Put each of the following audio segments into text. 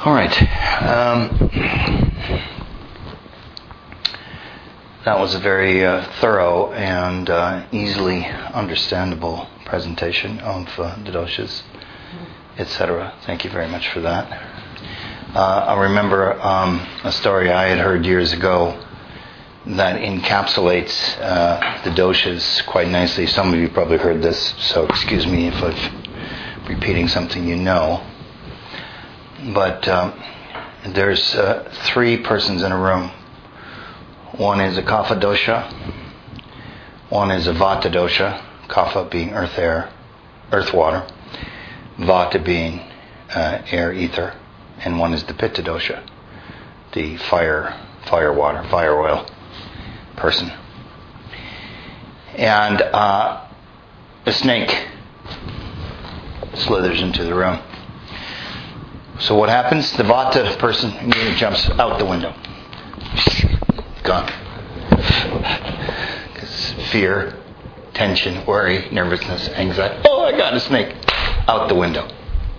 All right. That was a very thorough and easily understandable presentation of the doshas, etc. Thank you very much for that. I remember a story I had heard years ago that encapsulates the doshas quite nicely. Some of you probably heard this, so excuse me if I'm repeating something you know. But there's 3 persons in a room. One is a kapha dosha, one is a vata dosha, kapha being earth air, earth water, vata being air ether, and one is the pitta dosha, the fire water, fire oil person. And a snake slithers into the room. So what happens? The vata person immediately jumps out the window. Gone. Because fear, tension, worry, nervousness, anxiety. Oh, I got a snake. Out the window.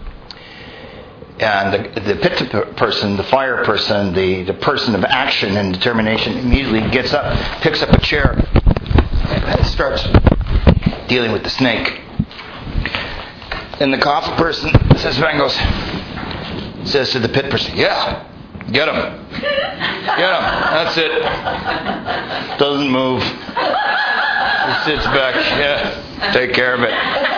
And the pitta person, the fire person, the person of action and determination immediately gets up, picks up a chair, and starts dealing with the snake. And the kapha person says to the pit person, yeah, get him. Get him. That's it. Doesn't move. He sits back. Yeah, take care of it.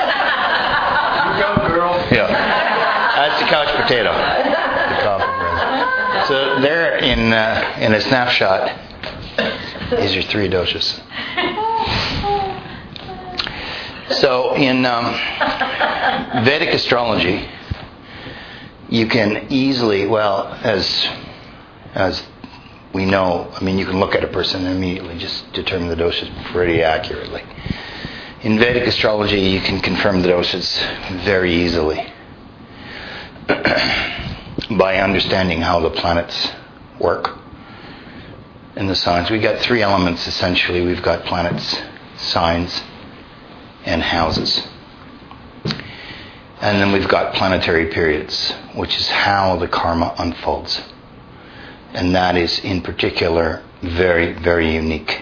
Go, girl. Yeah. That's the couch potato. The kapha person. So there in a snapshot, these are 3 doshas. So in Vedic astrology, you can easily, as we know, you can look at a person and immediately just determine the doshas pretty accurately. In Vedic astrology, you can confirm the doshas very easily by understanding how the planets work in the signs. We've got 3 elements essentially. We've got planets, signs, and houses. And then we've got planetary periods, which is how the karma unfolds. And that is, in particular, very, very unique,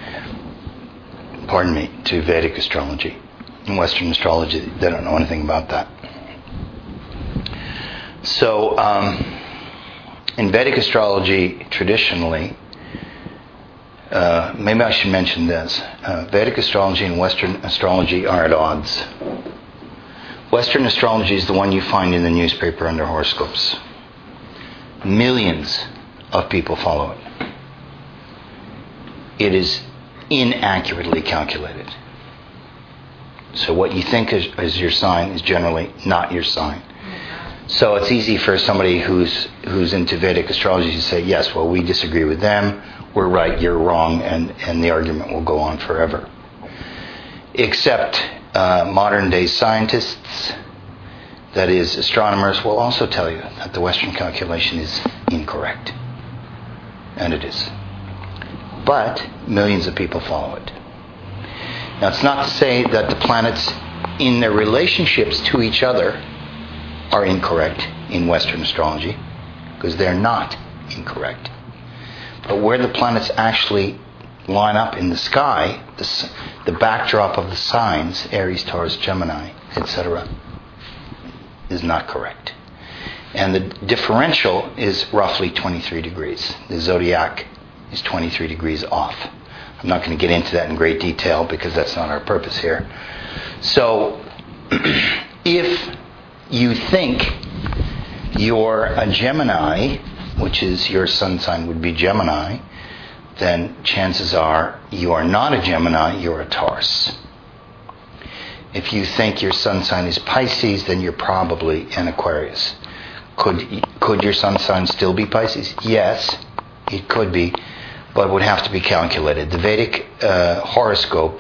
to Vedic astrology. In Western astrology, they don't know anything about that. So, in Vedic astrology, traditionally, maybe I should mention this. Vedic astrology and Western astrology are at odds. Western astrology is the one you find in the newspaper under horoscopes. Millions of people follow it. It is inaccurately calculated. So what you think is your sign is generally not your sign. So it's easy for somebody who's into Vedic astrology to say, yes, well, we disagree with them, we're right, you're wrong, and the argument will go on forever. Except modern day scientists, that is astronomers, will also tell you that the Western calculation is incorrect. And it is. But millions of people follow it. Now, it's not to say that the planets in their relationships to each other are incorrect in Western astrology, because they're not incorrect. But where the planets actually line up in the sky, the backdrop of the signs, Aries, Taurus, Gemini, etc., is not correct. And the differential is roughly 23 degrees. The zodiac is 23 degrees off. I'm not going to get into that in great detail because that's not our purpose here. So, if you think you're a Gemini, which is your sun sign would be Gemini, then chances are you are not a Gemini, you're a Taurus. If you think your sun sign is Pisces, then you're probably an Aquarius. Could your sun sign still be Pisces? Yes, it could be, but would have to be calculated. The Vedic horoscope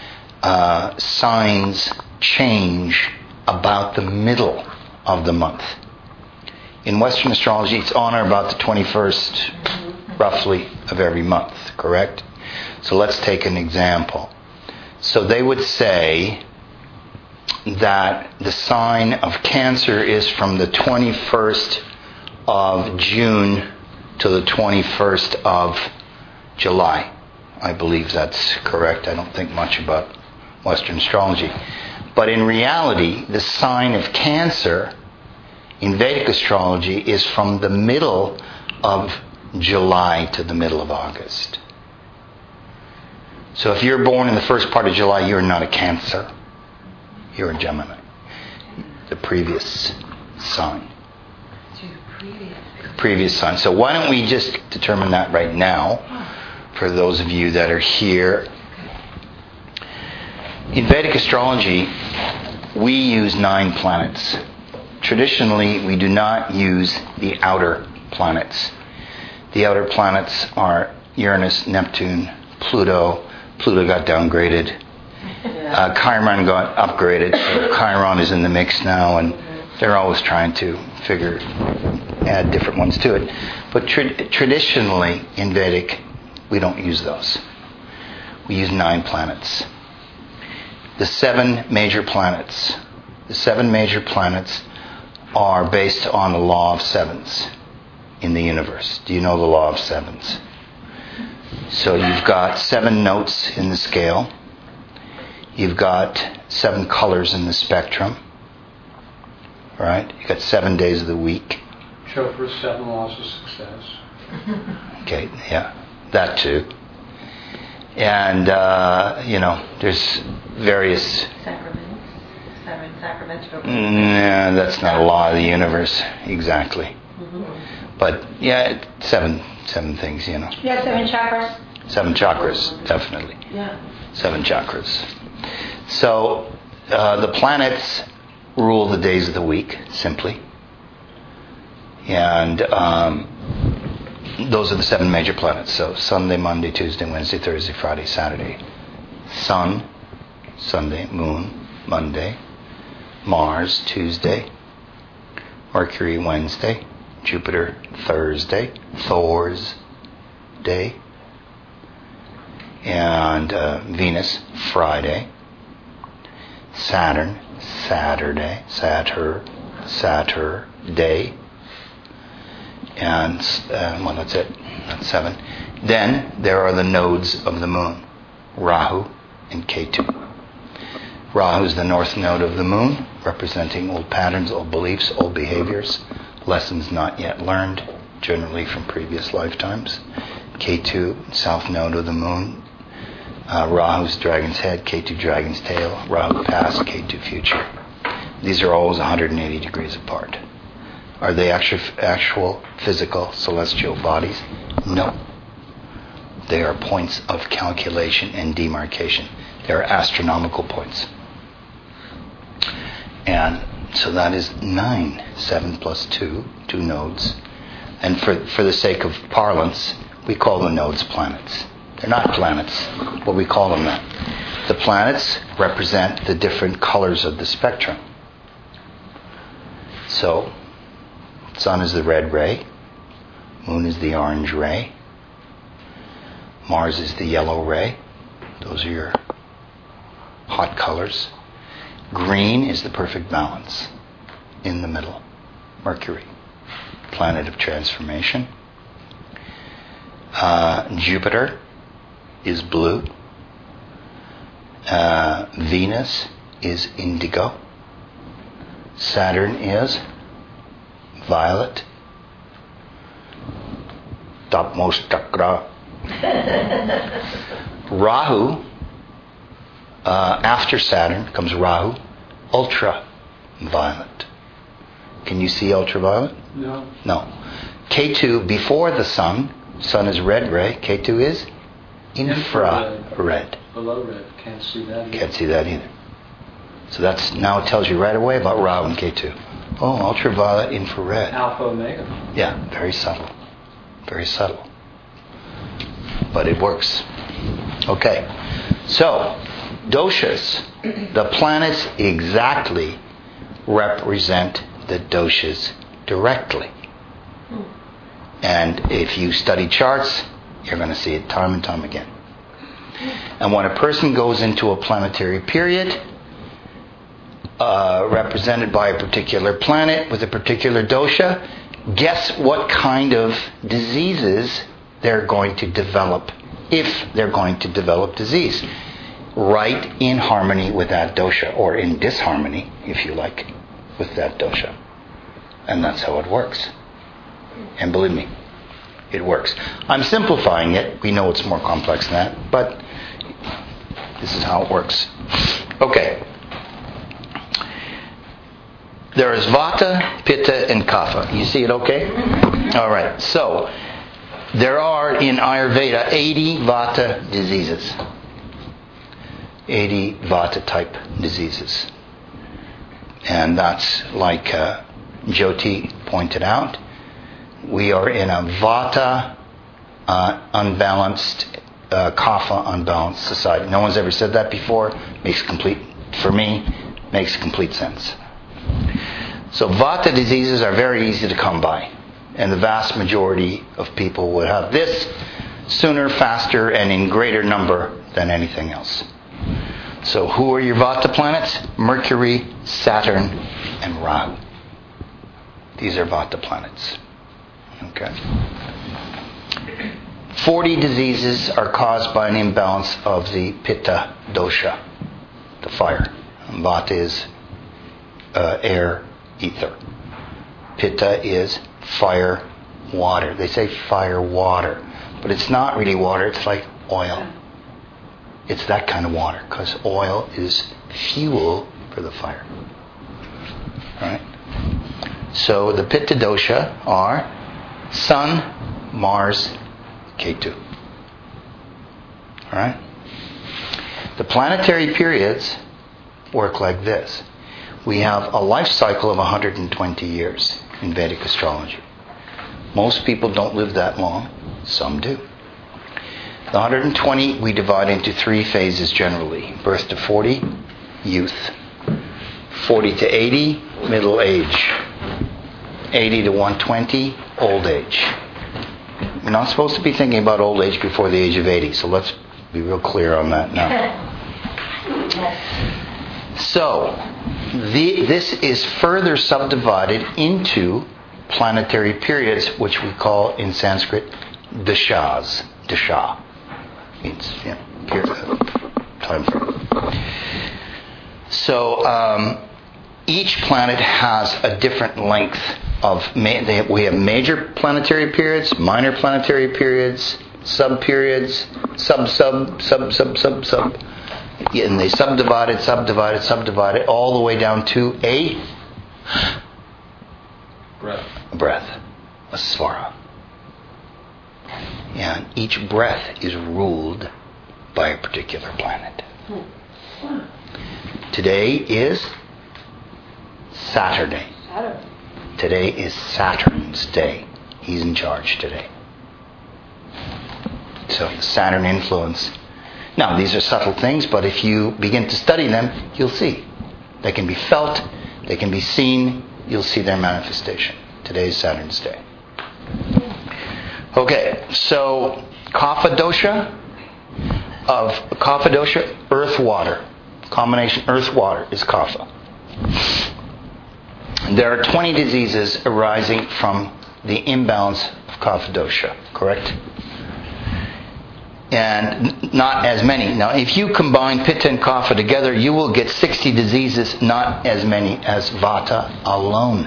signs change about the middle of the month. In Western astrology, it's on or about the 21st, roughly, of every month, correct? So let's take an example. So they would say that the sign of Cancer is from the 21st of June to the 21st of July. I believe that's correct. I don't think much about Western astrology. But in reality, the sign of Cancer in Vedic astrology is from the middle of July to the middle of August. So if you're born in the first part of July, you're not a Cancer. You're a Gemini. The previous sign. Previous sign. So why don't we just determine that right now for those of you that are here. In Vedic astrology, we use 9 planets. Traditionally, we do not use the outer planets. The outer planets are Uranus, Neptune, Pluto. Pluto got downgraded. Chiron got upgraded. So Chiron is in the mix now, and they're always trying to add different ones to it. But traditionally, in Vedic, we don't use those. We use 9 planets. The 7 major planets. The 7 major planets are based on the law of sevens in the universe. Do you know the law of sevens? So you've got 7 notes in the scale. You've got 7 colors in the spectrum. Right? You've got 7 days of the week. Chopra, 7 laws of success. Okay, yeah, that too. And, there's various... Sacraments. 7 sacraments. Nah, that's not a law of the universe, exactly. Mm-hmm. But, yeah, 7 things, Yeah, 7 chakras. 7 chakras, definitely. Yeah. 7 chakras. So, the planets rule the days of the week, simply. And those are the 7 major planets. So Sunday, Monday, Tuesday, Wednesday, Thursday, Friday, Saturday. Sun, Sunday, Moon, Monday, Mars, Tuesday, Mercury, Wednesday, Jupiter, Thursday, Thor's day, and Venus, Friday, Saturn, Saturday, Saturday, and well, that's it. That's 7. Then there are the nodes of the moon, Rahu and Ketu. Rahu is the north node of the moon, representing old patterns, old beliefs, old behaviors, lessons not yet learned, generally from previous lifetimes. Ketu, south node of the moon. Rahu's dragon's head, Ketu dragon's tail. Rahu past, Ketu future. These are always 180 degrees apart. Are they actual physical celestial bodies? No. They are points of calculation and demarcation. They are astronomical points. And so that is 9. 7 plus 2, 2 nodes. And for the sake of parlance, we call the nodes planets. They're not planets, but we call them that. The planets represent the different colors of the spectrum. So, Sun is the red ray, Moon is the orange ray, Mars is the yellow ray. Those are your hot colors. Green is the perfect balance in the middle. Mercury, planet of transformation. Jupiter is blue. Venus is indigo. Saturn is violet. Topmost chakra. Rahu, after Saturn comes Rahu, ultraviolet. Can you see ultraviolet? No. No. Ketu, before the sun is red ray, Ketu is infrared. Below red. Can't see that either. Can't see that either. So that's now it tells you right away about Rahu and Ketu. Oh, ultraviolet, infrared. Alpha, omega. Yeah, very subtle. Very subtle. But it works. Okay. So, doshas. The planets exactly represent the doshas directly. And if you study charts, you're going to see it time and time again. And when a person goes into a planetary period, represented by a particular planet with a particular dosha, Guess what kind of diseases they're going to develop, if they're going to develop disease. Right in harmony with that dosha, or in disharmony, if you like, with that dosha. And that's how it works. And believe me, it works. I'm simplifying it. We know it's more complex than that, but this is how it works. Okay. There is Vata, Pitta, and Kapha. You see it okay? All right. So, there are in Ayurveda 80 Vata diseases. 80 Vata type diseases. And that's like Jyoti pointed out. We are in a Vata unbalanced, Kapha unbalanced society. No one's ever said that before. For me, makes complete sense. So Vata diseases are very easy to come by. And the vast majority of people would have this sooner, faster, and in greater number than anything else. So who are your Vata planets? Mercury, Saturn, and Rahu. These are Vata planets. Okay. 40 diseases are caused by an imbalance of the Pitta dosha, the fire. And Vata is air, ether. Pitta is fire, water. They say fire, water. But it's not really water, it's like oil. It's that kind of water, because oil is fuel for the fire. Alright? So the Pitta dosha are Sun, Mars, Ketu. Alright? The planetary periods work like this. We have a life cycle of 120 years in Vedic astrology. Most people don't live that long. Some do. The 120 we divide into 3 phases generally. Birth to 40, youth. 40 to 80, middle age. 80 to 120, old age. We're not supposed to be thinking about old age before the age of 80, so let's be real clear on that now. So, this is further subdivided into planetary periods, which we call in Sanskrit dashas. Dasha means period, time frame. So each planet has a different length of. We have major planetary periods, minor planetary periods, sub periods, sub, and they subdivide it all the way down to a breath, a svara. And each breath is ruled by a particular planet. Today is Saturday. Today is Saturn's day. He's in charge today. So the Saturn influence. Now, these are subtle things, but if you begin to study them, you'll see. They can be felt, they can be seen, you'll see their manifestation. Today is Saturn's day. Okay, so Kapha dosha, earth water. Combination earth water is Kapha. There are 20 diseases arising from the imbalance of Kapha dosha, correct? And not as many. Now, if you combine Pitta and Kapha together, you will get 60 diseases, not as many as Vata alone.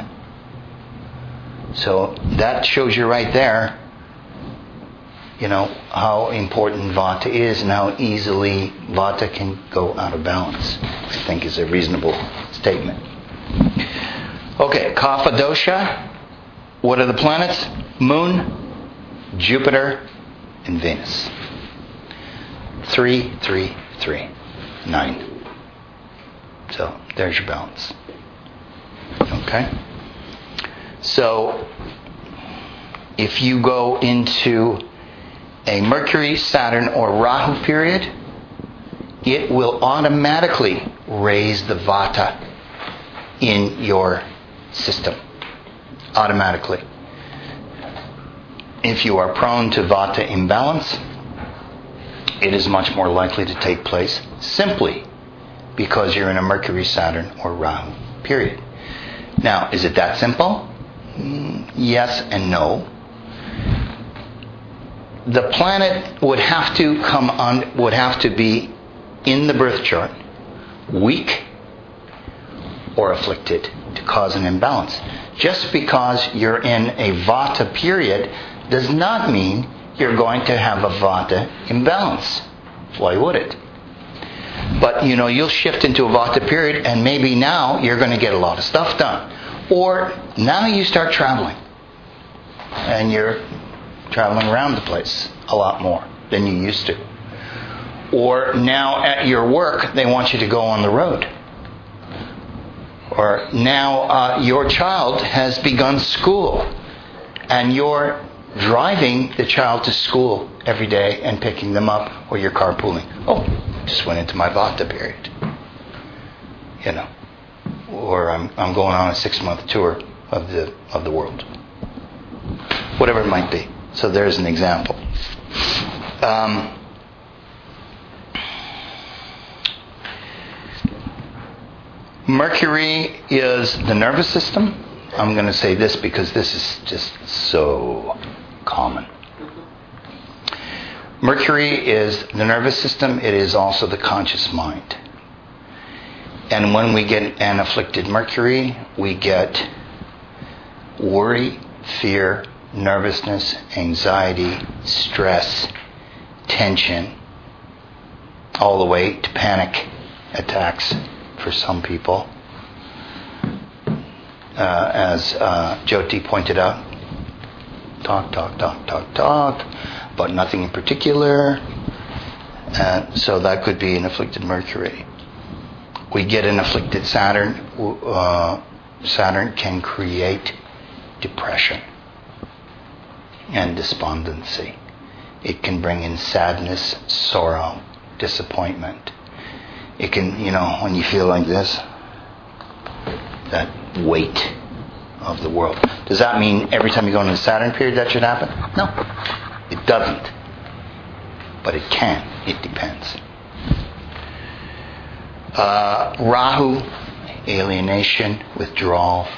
So that shows you right there, how important Vata is and how easily Vata can go out of balance. I think is a reasonable statement. Okay, Kapha dosha. What are the planets? Moon, Jupiter, and Venus. 3, 3, 3. 9. So, there's your balance. Okay? So, if you go into a Mercury, Saturn, or Rahu period, it will automatically raise the Vata in your system. Automatically. If you are prone to Vata imbalance, it is much more likely to take place simply because you're in a Mercury, Saturn, or Rahu period. Now, is it that simple? Yes and no. The planet would have to be in the birth chart weak or afflicted to cause an imbalance. Just because you're in a Vata period does not mean you're going to have a Vata imbalance. Why would it? But you'll shift into a Vata period, and maybe now you're going to get a lot of stuff done. Or now you start traveling, and you're traveling around the place a lot more than you used to. Or now at your work, they want you to go on the road. Or now your child has begun school, and you're driving the child to school every day and picking them up, or you're carpooling. Oh, just went into my Vata period. Or I'm going on a 6-month tour of the world. Whatever it might be. So there's an example. Mercury is the nervous system. I'm going to say this because this is just so common. Mercury is the nervous system. It is also the conscious mind. And when we get an afflicted Mercury, we get worry, fear, nervousness, anxiety, stress, tension, all the way to panic attacks for some people. As Jyoti pointed out, talk, but nothing in particular. So that could be an afflicted Mercury. We get an afflicted Saturn. Saturn can create depression and despondency. It can bring in sadness, sorrow, disappointment. It can, when you feel like this, that weight of the world. Does that mean every time you go into the Saturn period that should happen? No, it doesn't. But it can. It depends. Rahu, alienation, withdrawal.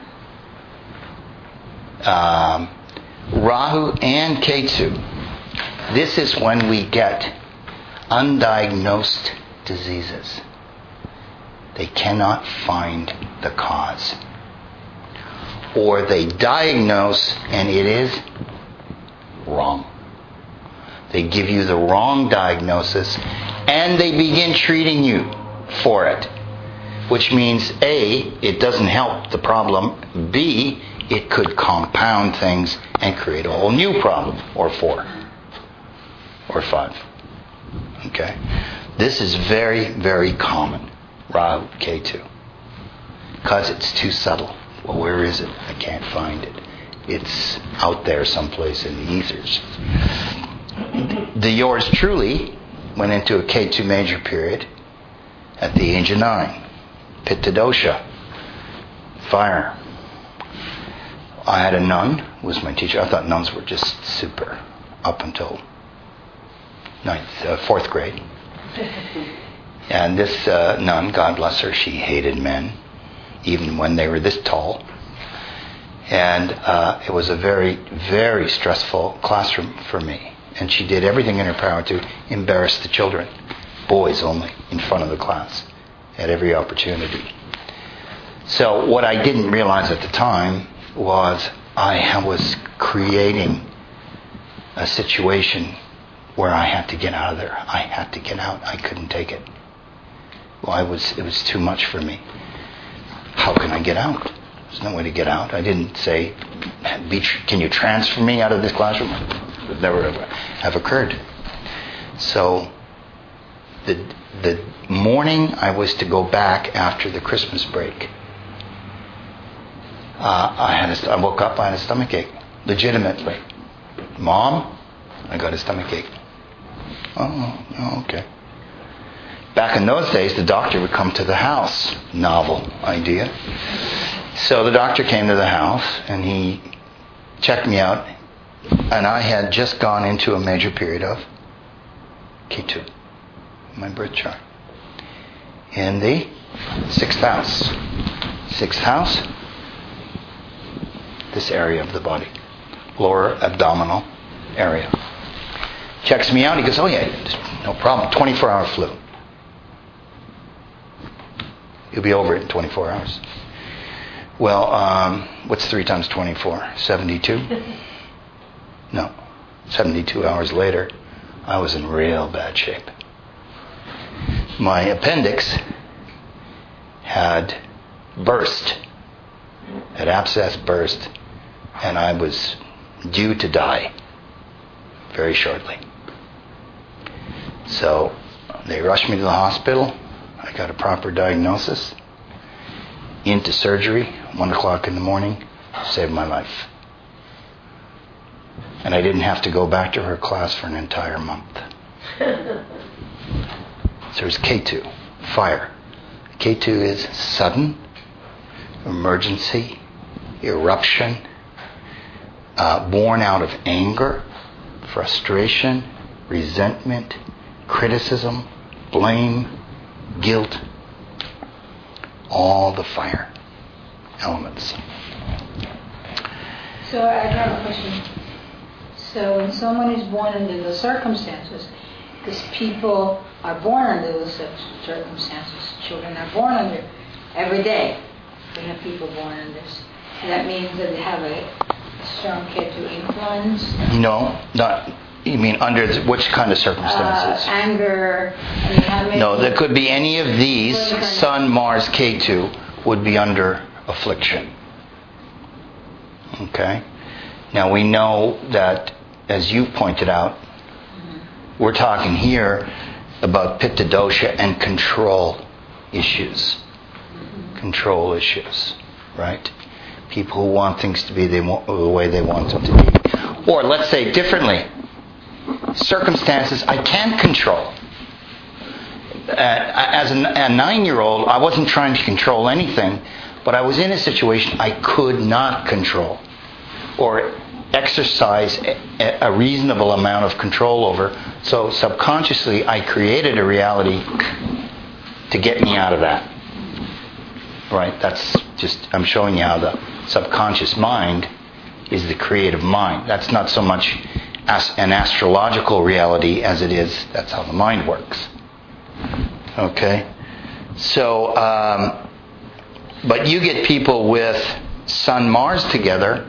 Rahu and Ketu. This is when we get undiagnosed diseases. They cannot find the cause. Or they diagnose and it is wrong. They give you the wrong diagnosis and they begin treating you for it. Which means A, it doesn't help the problem. B, it could compound things and create a whole new problem. Or 4. Or 5. Okay? This is very, very common. Rahu, Ketu. Because it's too subtle. Well, where is it? I can't find it. It's out there someplace in the ethers. The yours truly went into a Ketu major period at the age of 9. Pitta dosha. Fire. I had a nun who was my teacher. I thought nuns were just super up until 4th grade. And this nun, God bless her, she hated men, even when they were this tall. And it was a very, very stressful classroom for me. And she did everything in her power to embarrass the children, boys only, in front of the class, at every opportunity. So what I didn't realize at the time was I was creating a situation where I had to get out of there. I had to get out. I couldn't take it. Well, it was too much for me. How can I get out? There's no way to get out. I didn't say, can you transfer me out of this classroom? It would never have occurred. So the morning I was to go back after the Christmas break, I woke up, I had a stomach ache. Legitimately. Mom, I got a stomach ache. Oh, okay. Back in those days, the doctor would come to the house. Novel idea. So the doctor came to the house and he checked me out, and I had just gone into a major period of Ketu, my birth chart, in the 6th house. 6th house, this area of the body, lower abdominal area. Checks me out. He goes, oh yeah, no problem. 24-hour flu. You'll be over it in 24 hours. Well, what's 3 times 24? 72? No. 72 hours later, I was in real bad shape. My appendix had burst, had abscess burst, and I was due to die very shortly. So they rushed me to the hospital. I got a proper diagnosis. Into surgery, 1 o'clock in the morning, saved my life. And I didn't have to go back to her class for an entire month. So there's K2, fire. K2 is sudden, emergency, eruption, born out of anger, frustration, resentment, criticism, blame, guilt, all the fire elements. So I have a question. So when someone is born under those circumstances, because people are born under those circumstances, children are born under every day. We have people born under this. So that means that they have a strong Ketu influence. No, not. You mean under which kind of circumstances? Anger. No, there could be any of these. Sun, Mars, K2 would be under affliction. Okay? Now we know that, as you pointed out, we're talking here about Pitta dosha and control issues. Control issues, right? People who want things to be the way they want them to be. Or let's say differently, circumstances I can't control. As a 9-year-old, I wasn't trying to control anything, but I was in a situation I could not control or exercise a reasonable amount of control over. So subconsciously, I created a reality to get me out of that. Right? That's just, I'm showing you how the subconscious mind is the creative mind. That's not so much an astrological reality as it is, that's how the mind works. Okay? So, but you get people with Sun Mars together,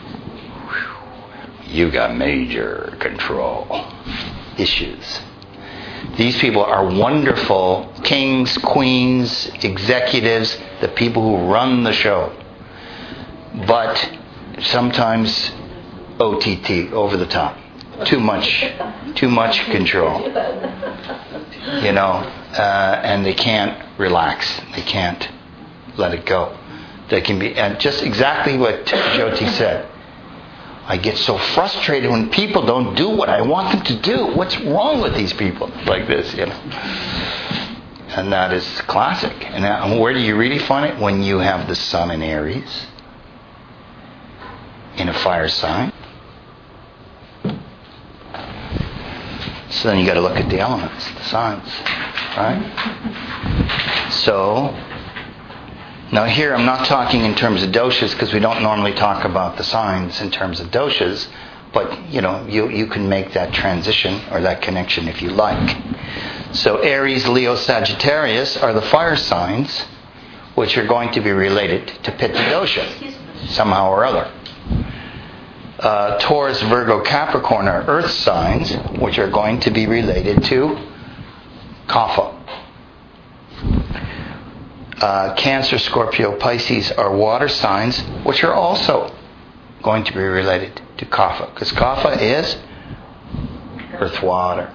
you got major control issues. These people are wonderful kings, queens, executives, the people who run the show. But sometimes OTT, over the top. Too much control. You know, and they can't relax. They can't let it go. They can be, and just exactly what Jyoti said. I get so frustrated when people don't do what I want them to do. What's wrong with these people? Like this, you know. And that is classic. And where do you really find it? When you have the sun in Aries, in a fire sign. So then you got to look at the elements, the signs, right? So, now here I'm not talking in terms of doshas because we don't normally talk about the signs in terms of doshas, but you know, you can make that transition or that connection if you like. So Aries, Leo, Sagittarius are the fire signs which are going to be related to Pitta dosha somehow or other. Taurus, Virgo, Capricorn are earth signs which are going to be related to Kapha. Cancer, Scorpio, Pisces are water signs which are also going to be related to Kapha, because Kapha is earth, water.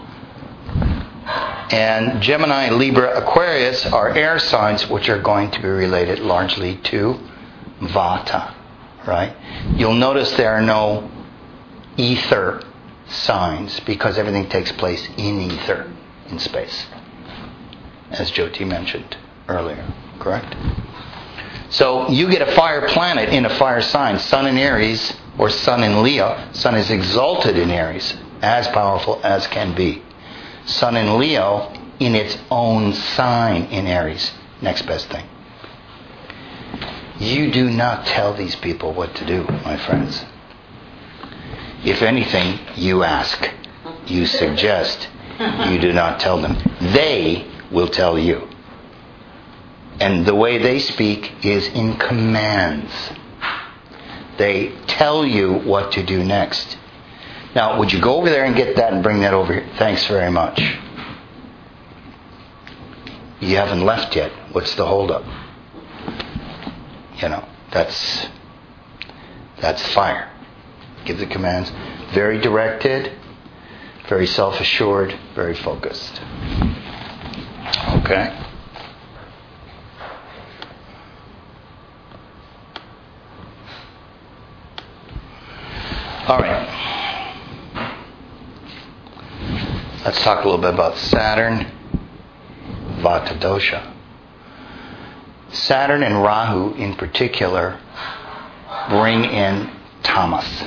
And Gemini, Libra, Aquarius are air signs which are going to be related largely to Vata, right? You'll notice there are no ether signs because everything takes place in ether, in space, as Jyoti mentioned earlier, correct? So you get a fire planet in a fire sign, Sun in Aries or Sun in Leo. Sun is exalted in Aries, as powerful as can be. Sun in Leo in its own sign in Aries, next best thing. You do not tell these people what to do, my friends. If anything, you ask, you suggest, you do not tell them. They will tell you. And the way they speak is in commands. They tell you what to do next. Now, would you go over there and get that and bring that over here? Thanks very much. You haven't left yet. What's the holdup? That's fire. Give the commands. Very directed, very self-assured, very focused. Okay? All right. Let's talk a little bit about Saturn, Vata dosha. Saturn and Rahu in particular bring in tamas.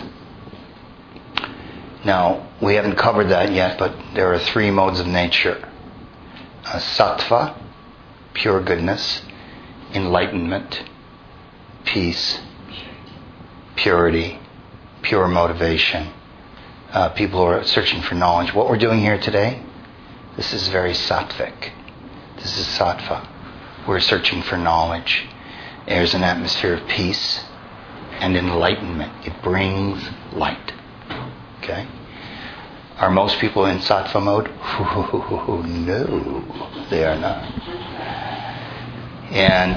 Now, we haven't covered that yet, but there are 3 modes of nature. Sattva, pure goodness, enlightenment, peace, purity, pure motivation. People who are searching for knowledge. What we're doing here today, this is very sattvic. This is sattva. We're searching for knowledge. There's an atmosphere of peace and enlightenment. It brings light. Okay? Are most people in sattva mode? No, they are not. And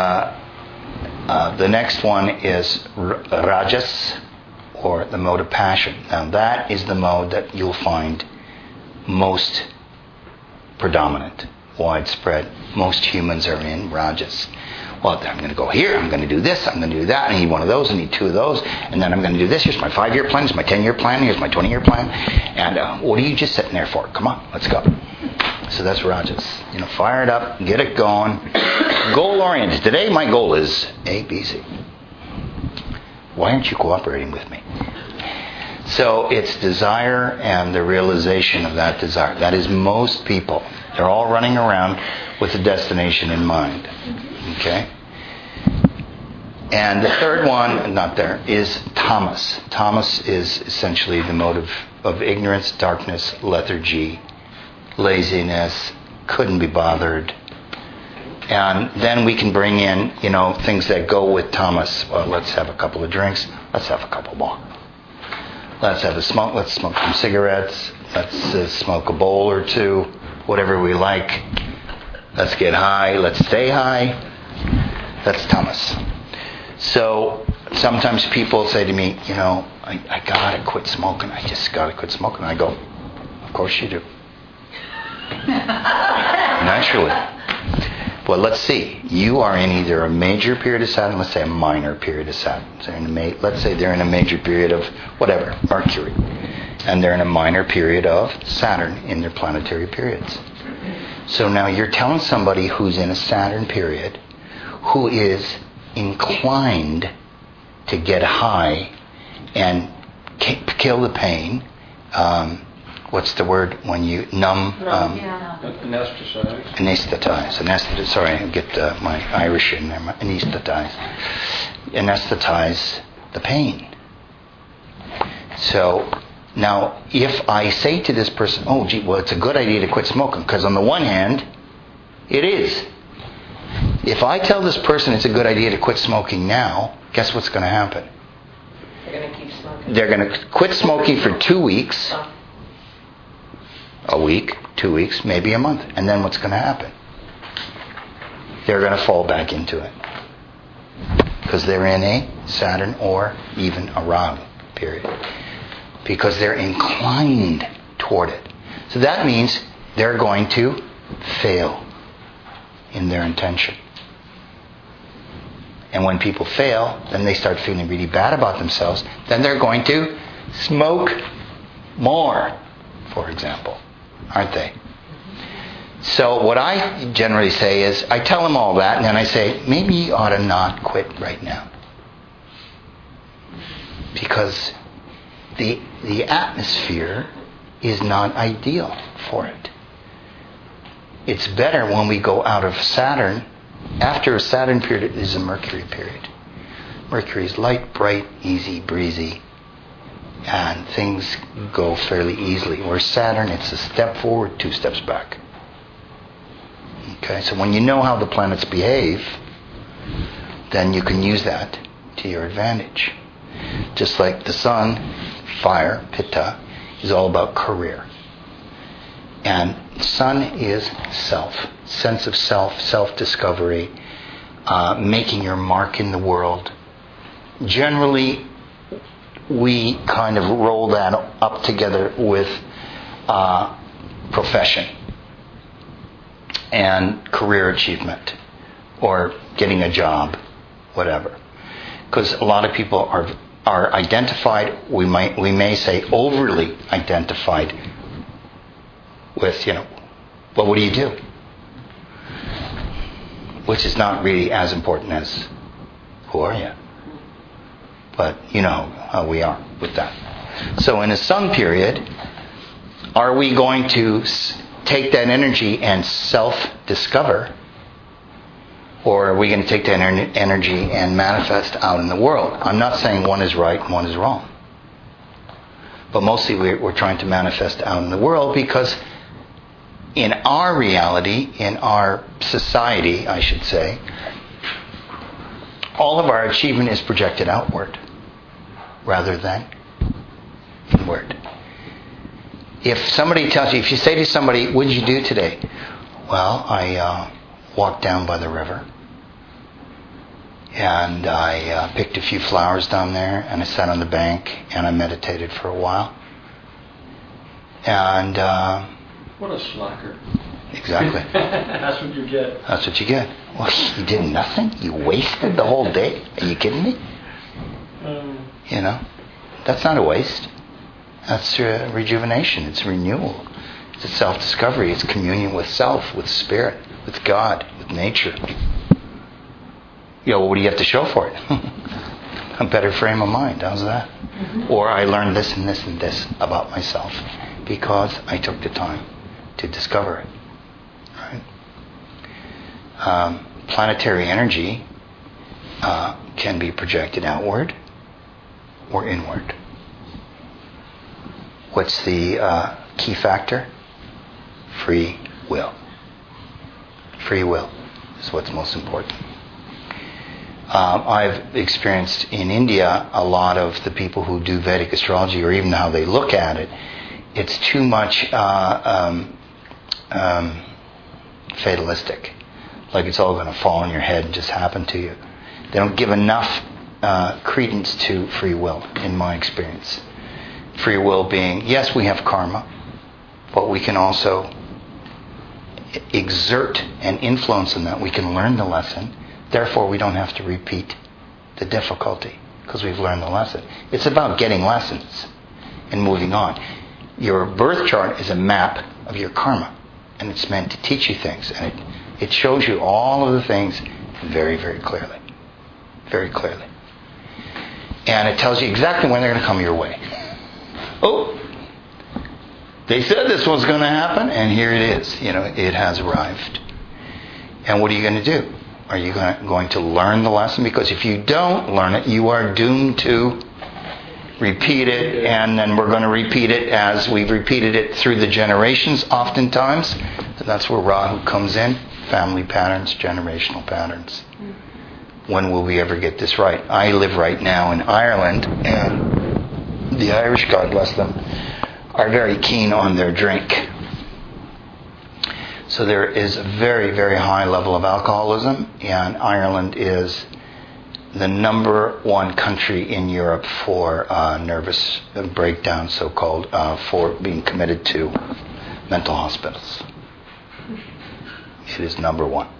the next one is rajas, or the mode of passion. Now that is the mode that you'll find most predominant, widespread. Most humans are in rajas. Well, I'm going to go here, I'm going to do this, I'm going to do that, I need one of those, I need 2 of those, and then I'm going to do this. Here's my 5-year plan, here's my 10-year plan, here's my 20-year plan. And what are you just sitting there for? Come on, let's go. So that's rajas. Fire it up, get it going. Goal-oriented. Today my goal is A, B, C. Why aren't you cooperating with me? So it's desire and the realization of that desire. That is most people. They're all running around with a destination in mind. Okay? And the third one, not there, is tamas. Tamas is essentially the mode of ignorance, darkness, lethargy, laziness, couldn't be bothered. And then we can bring in, things that go with tamas. Well, let's have a couple of drinks. Let's have a couple more. Let's have a smoke. Let's smoke some cigarettes. Let's smoke a bowl or 2, whatever we like. Let's get high. Let's stay high. That's tamas. So sometimes people say to me, I gotta quit smoking. I just gotta quit smoking. I go, of course you do. Naturally. Well, let's see. You are in either a major period of Saturn, let's say a minor period of Saturn. So let's say they're in a major period of whatever, Mercury. And they're in a minor period of Saturn in their planetary periods. So now you're telling somebody who's in a Saturn period, who is inclined to get high and kill the pain. What's the word when you numb? Anesthetize. Sorry, I get my Irish in there. Anesthetize. Anesthetize the pain. So now, if I say to this person, oh, gee, well, it's a good idea to quit smoking, because on the one hand, it is. If I tell this person it's a good idea to quit smoking now, guess what's going to happen? They're going to keep smoking. They're going to quit smoking for 2 weeks. A week, 2 weeks, maybe a month. And then what's going to happen? They're going to fall back into it. Because they're in a Saturn or even a Rahu period. Because they're inclined toward it. So that means they're going to fail in their intention. And when people fail, then they start feeling really bad about themselves. Then they're going to smoke more, for example. Aren't they? So what I generally say is, I tell them all that, and then I say, maybe you ought to not quit right now. Because the atmosphere is not ideal for it. It's better when we go out of Saturn After a Saturn period is a Mercury period. Mercury is light, bright, easy, breezy, and things go fairly easily. Whereas Saturn, it's a step forward, 2 steps back. Okay, so when you know how the planets behave, then you can use that to your advantage. Just like the sun, fire, Pitta, is all about career. And sun is self, sense of self, self-discovery, making your mark in the world. Generally, we kind of roll that up together with profession and career achievement or getting a job, whatever. Because a lot of people are identified, we may say overly identified with, well, what do you do? Which is not really as important as who are you? But you know how we are with that. So in a sun period, are we going to take that energy and self-discover? Or are we going to take that energy and manifest out in the world? I'm not saying one is right and one is wrong. But mostly we're trying to manifest out in the world because in our reality, in our society, I should say, all of our achievement is projected outward rather than inward. If somebody tells you, if you say to somebody, what did you do today? Well, I walked down by the river and I picked a few flowers down there and I sat on the bank and I meditated for a while. And what a slacker. Exactly. That's what you get. That's what you get. Well, you did nothing? You wasted the whole day? Are you kidding me? That's not a waste. That's rejuvenation. It's renewal. It's self-discovery. It's communion with self, with spirit, with God, with nature. What do you have to show for it? A better frame of mind. How's that? Mm-hmm. Or I learned this and this and this about myself because I took the time to discover it. Right? Planetary energy can be projected outward or inward. What's the key factor? Free will. Free will is what's most important. I've experienced in India a lot of the people who do Vedic astrology, or even how they look at it, it's too much fatalistic. Like it's all going to fall on your head and just happen to you. They don't give enough credence to free will, in my experience. Free will being, yes, we have karma, but we can also exert an influence in that. We can learn the lesson. Therefore, we don't have to repeat the difficulty because we've learned the lesson. It's about getting lessons and moving on. Your birth chart is a map of your karma, and it's meant to teach you things. And it shows you all of the things very, very clearly. Very clearly. And it tells you exactly when they're going to come your way. Oh, they said this was going to happen, and here it is. It has arrived. And what are you going to do? Are you going to learn the lesson? Because if you don't learn it, you are doomed to repeat it, and then we're going to repeat it as we've repeated it through the generations oftentimes. And that's where Rahu comes in. Family patterns, generational patterns. When will we ever get this right? I live right now in Ireland, and the Irish, God bless them, are very keen on their drink. So there is a very, very high level of alcoholism, and Ireland is the number one country in Europe for nervous breakdown, so-called, for being committed to mental hospitals. It is number one.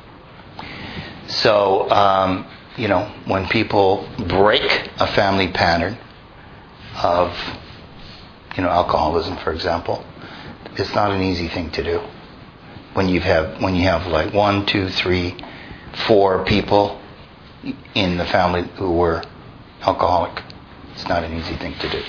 So, when people break a family pattern of, alcoholism, for example, it's not an easy thing to do. When you have like 1, 2, 3, 4 people in the family who were alcoholic, it's not an easy thing to do.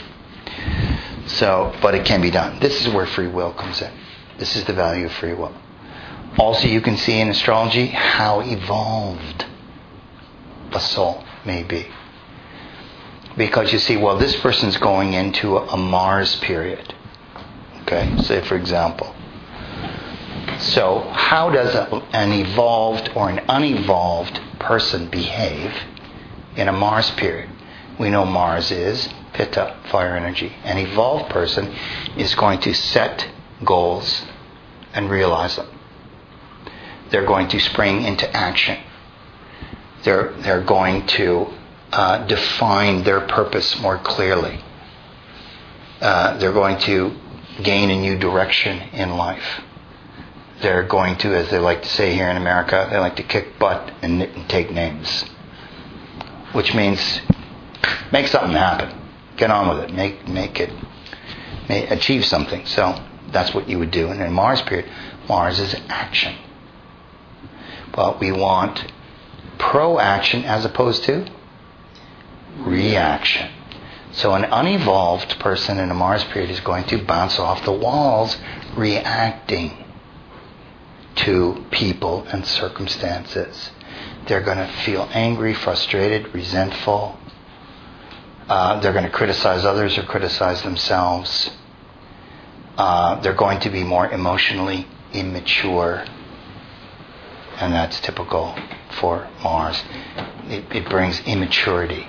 So, but it can be done. This is where free will comes in. This is the value of free will. Also, you can see in astrology how evolved a soul may be. Because you see, well, this person's going into a Mars period. Okay, say for example. So, how does an evolved or an unevolved person behave in a Mars period? We know Mars is Pitta, fire energy. An evolved person is going to set goals and realize them. They're going to spring into action. They're going to define their purpose more clearly. They're going to gain a new direction in life. They're going to, as they like to say here in America, they like to kick butt and take names. Which means make something happen. Get on with it. Achieve something. So that's what you would do. And in Mars period, Mars is action. But we want pro-action as opposed to reaction. So an unevolved person in a Mars period is going to bounce off the walls reacting to people and circumstances. They're going to feel angry, frustrated, resentful. They're going to criticize others or criticize themselves. They're going to be more emotionally immature. And that's typical for Mars. It brings immaturity.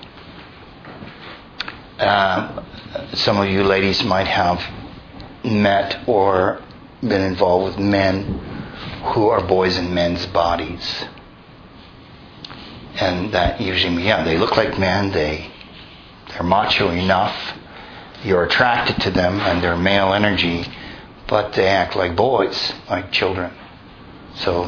Some of you ladies might have met or been involved with men who are boys in men's bodies. And that usually, they look like men, they're macho enough, you're attracted to them and their male energy, but they act like boys, like children. So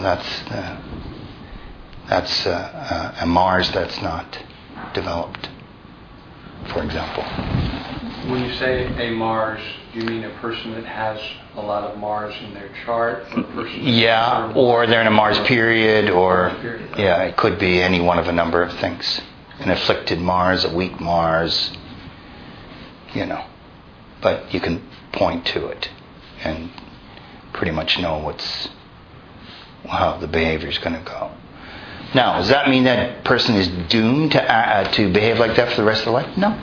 that's a Mars that's not developed, for example. When you say a Mars, do you mean a person that has a lot of Mars in their chart, or a person? Yeah, or they're in a Mars period, or it could be any one of a number of things. An afflicted Mars, a weak Mars, But you can point to it and pretty much know how the behavior is going to go. Now, does that mean that person is doomed to behave like that for the rest of their life? No,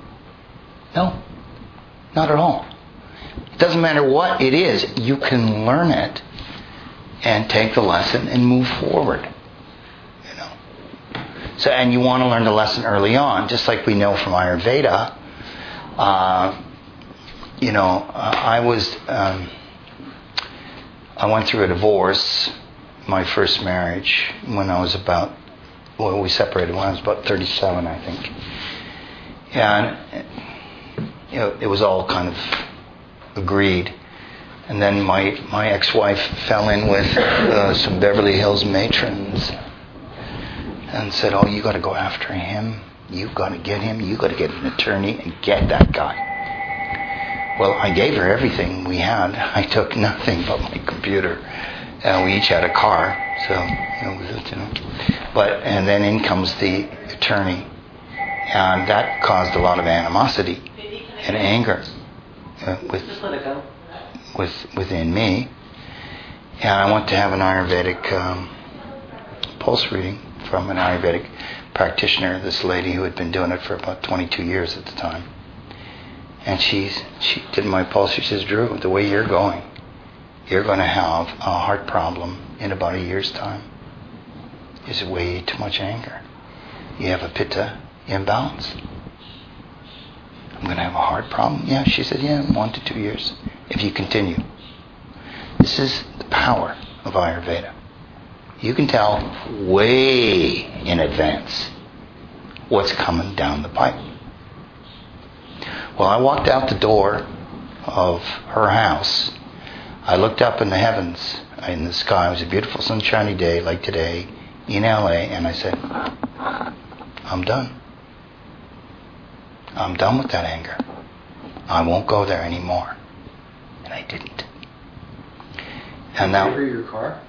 not at all. It doesn't matter what it is. You can learn it and take the lesson and move forward. So, and you want to learn the lesson early on, just like we know from Ayurveda. I went through a divorce, my first marriage, when I was we separated when I was about 37, I think. And, it was all kind of agreed. And then my ex-wife fell in with some Beverly Hills matrons and said, "Oh, you got to go after him. You got to get him. You got to get an attorney and get that guy." Well, I gave her everything we had. I took nothing but my computer. We each had a car, so and then in comes the attorney, and that caused a lot of animosity and anger within me. And I went to have an Ayurvedic pulse reading from an Ayurvedic practitioner, this lady who had been doing it for about 22 years at the time. And she did my pulse. She says, "Drew, the way you're going to have a heart problem in about a year's time. There's way too much anger. You have a Pitta imbalance. I'm going to have a heart problem." Yeah, she said, 1 to 2 years if you continue. This is the power of Ayurveda. You can tell way in advance what's coming down the pipe. Well, I walked out the door of her house. I looked up in the heavens, in the sky. It was a beautiful sunshiny day like today in LA, and I said, "I'm done. I'm done with that anger. I won't go there anymore." And I didn't. And now, Did you give her your car?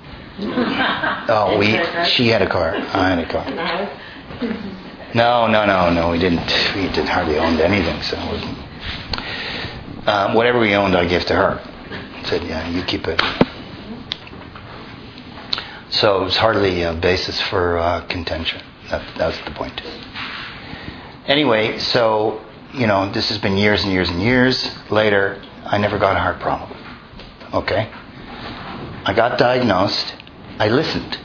she had a car. I had a car. No, we didn't. We didn't hardly own anything, so it wasn't. Whatever we owned, I gave to her. I said, "Yeah, you keep it." So it's hardly a basis for contention. That's the point. Anyway, so, this has been years and years and years later. I never got a heart problem. Okay? I got diagnosed. I listened.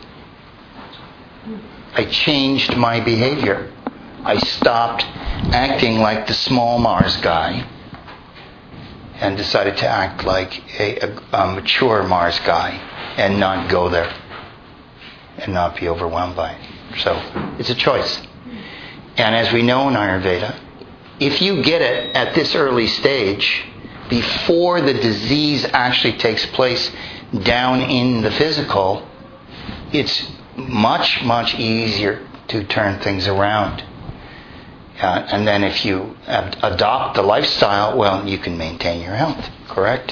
I changed my behavior. I stopped acting like the small Mars guy and decided to act like a mature Mars guy and not go there and not be overwhelmed by it. So it's a choice. And as we know in Ayurveda, if you get it at this early stage, before the disease actually takes place down in the physical, it's much, much easier to turn things around. And then if you adopt the lifestyle, well, you can maintain your health, correct?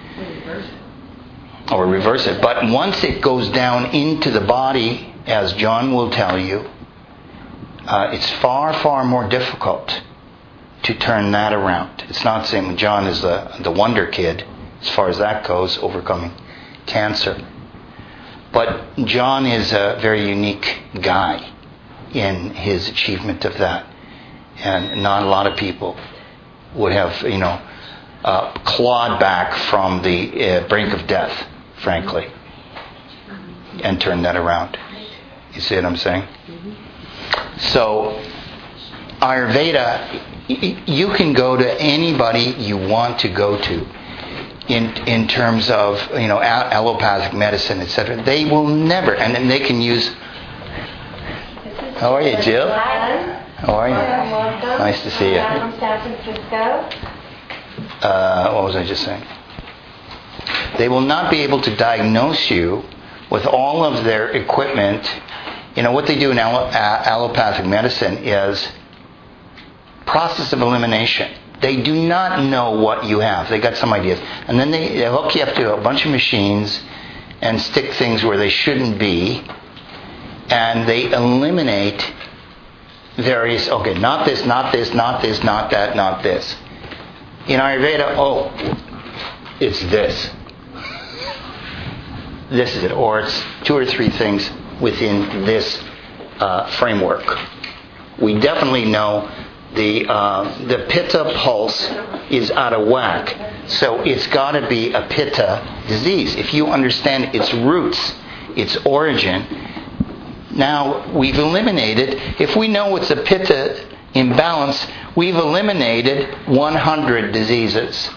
Or reverse it. But once it goes down into the body, as John will tell you, it's far, far more difficult to turn that around. It's not the same. John is the wonder kid, as far as that goes, overcoming cancer. But John is a very unique guy in his achievement of that. And not a lot of people would have, clawed back from the brink of death, frankly, and turned that around. You see what I'm saying? So, Ayurveda, you can go to anybody you want to go to in terms of, allopathic medicine, etc. They will never, and then they can use... How are you, Jill? How are you? Nice to see you. From San Francisco. What was I just saying? They will not be able to diagnose you with all of their equipment. What they do in allopathic medicine is process of elimination. They do not know what you have. They got some ideas. And then they hook you up to a bunch of machines and stick things where they shouldn't be. And they eliminate various, not this, not this, not this, not that, not this. In Ayurveda, it's this. This is it. Or it's 2 or 3 things within this framework. We definitely know the Pitta pulse is out of whack. So it's got to be a Pitta disease. If you understand its roots, its origin, now we've eliminated, if we know it's a Pitta imbalance, we've eliminated 100 diseases.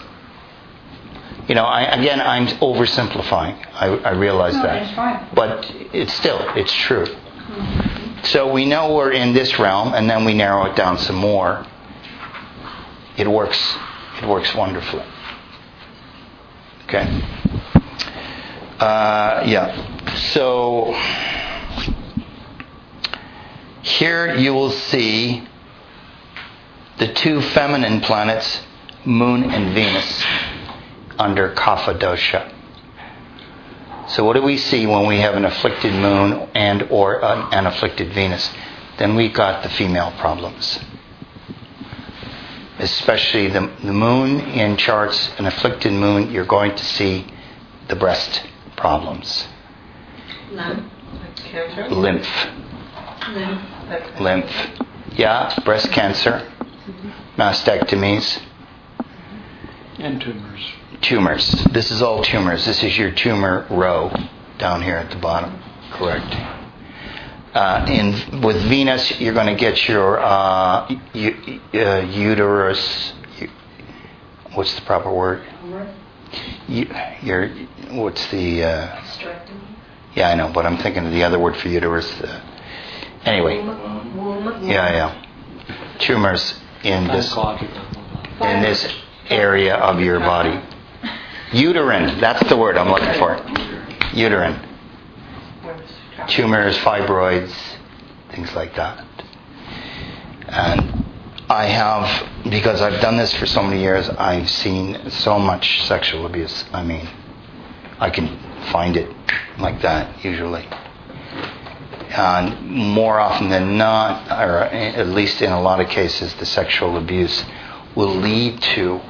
I'm oversimplifying. I realize that. That's fine. But it's true. So we know we're in this realm, and then we narrow it down some more. It works wonderfully. Okay? So here you will see the 2 feminine planets, Moon and Venus, under Kapha dosha. So what do we see when we have an afflicted Moon and or an afflicted Venus? Then we've got the female problems. Especially the Moon in charts, an afflicted Moon, you're going to see the breast problems. Cancer? Lymph. Yeah, breast cancer, mastectomies. And tumors. Tumors. This is all tumors. This is your tumor row down here at the bottom. Correct. With Venus, you're going to get your uterus. What's the proper word? What's the? Hysterectomy? Yeah, I know, but I'm thinking of the other word for uterus. Anyway. Womb? Yeah. Tumors in this area of your body. Uterine, that's the word I'm looking for. Uterine. Tumors, fibroids, things like that. And I have, because I've done this for so many years, I've seen so much sexual abuse. I mean, I can find it like that usually. And more often than not, or at least in a lot of cases, the sexual abuse will lead to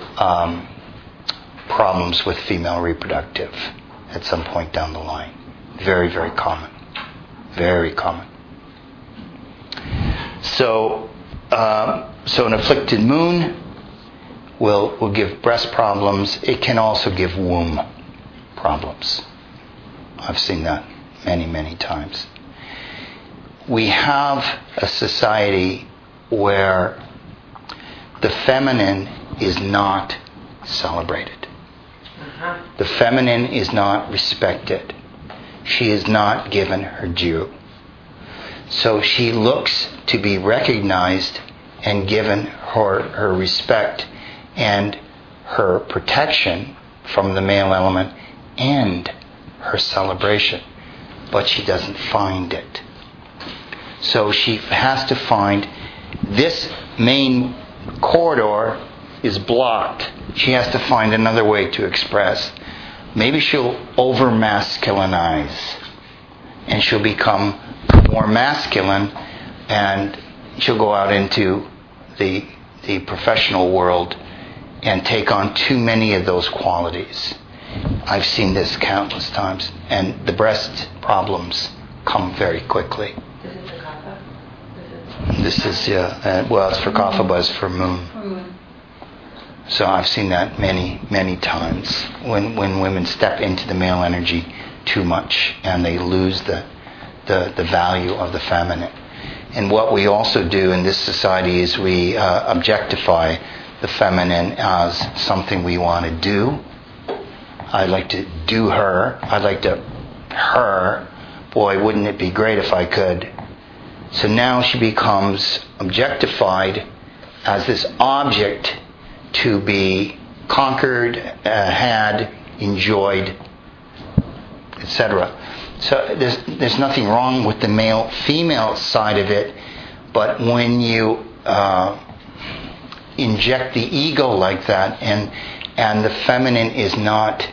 problems with female reproductive at some point down the line. Very, very common. Very common. So an afflicted moon will give breast problems. It can also give womb problems. I've seen that many, many times. We have a society where the feminine is not celebrated. The feminine is not respected. She is not given her due. So she looks to be recognized and given her respect and her protection from the male element and her celebration. But she doesn't find it. So she has to find this main corridor is blocked. She has to find another way to express. Maybe she'll over-masculinize and she'll become more masculine and she'll go out into the professional world and take on too many of those qualities. I've seen this countless times, and the breast problems come very quickly. This is the kapha? This is, well, it's for kapha, but it's for moon. So I've seen that many, many times when women step into the male energy too much and they lose the value of the feminine. And what we also do in this society is we objectify the feminine as something we want to do. I'd like to do her. I'd like to her. Boy, wouldn't it be great if I could. So now she becomes objectified as this object to be conquered, had, enjoyed, etc. So there's nothing wrong with the male-female side of it, but when you inject the ego like that and the feminine is not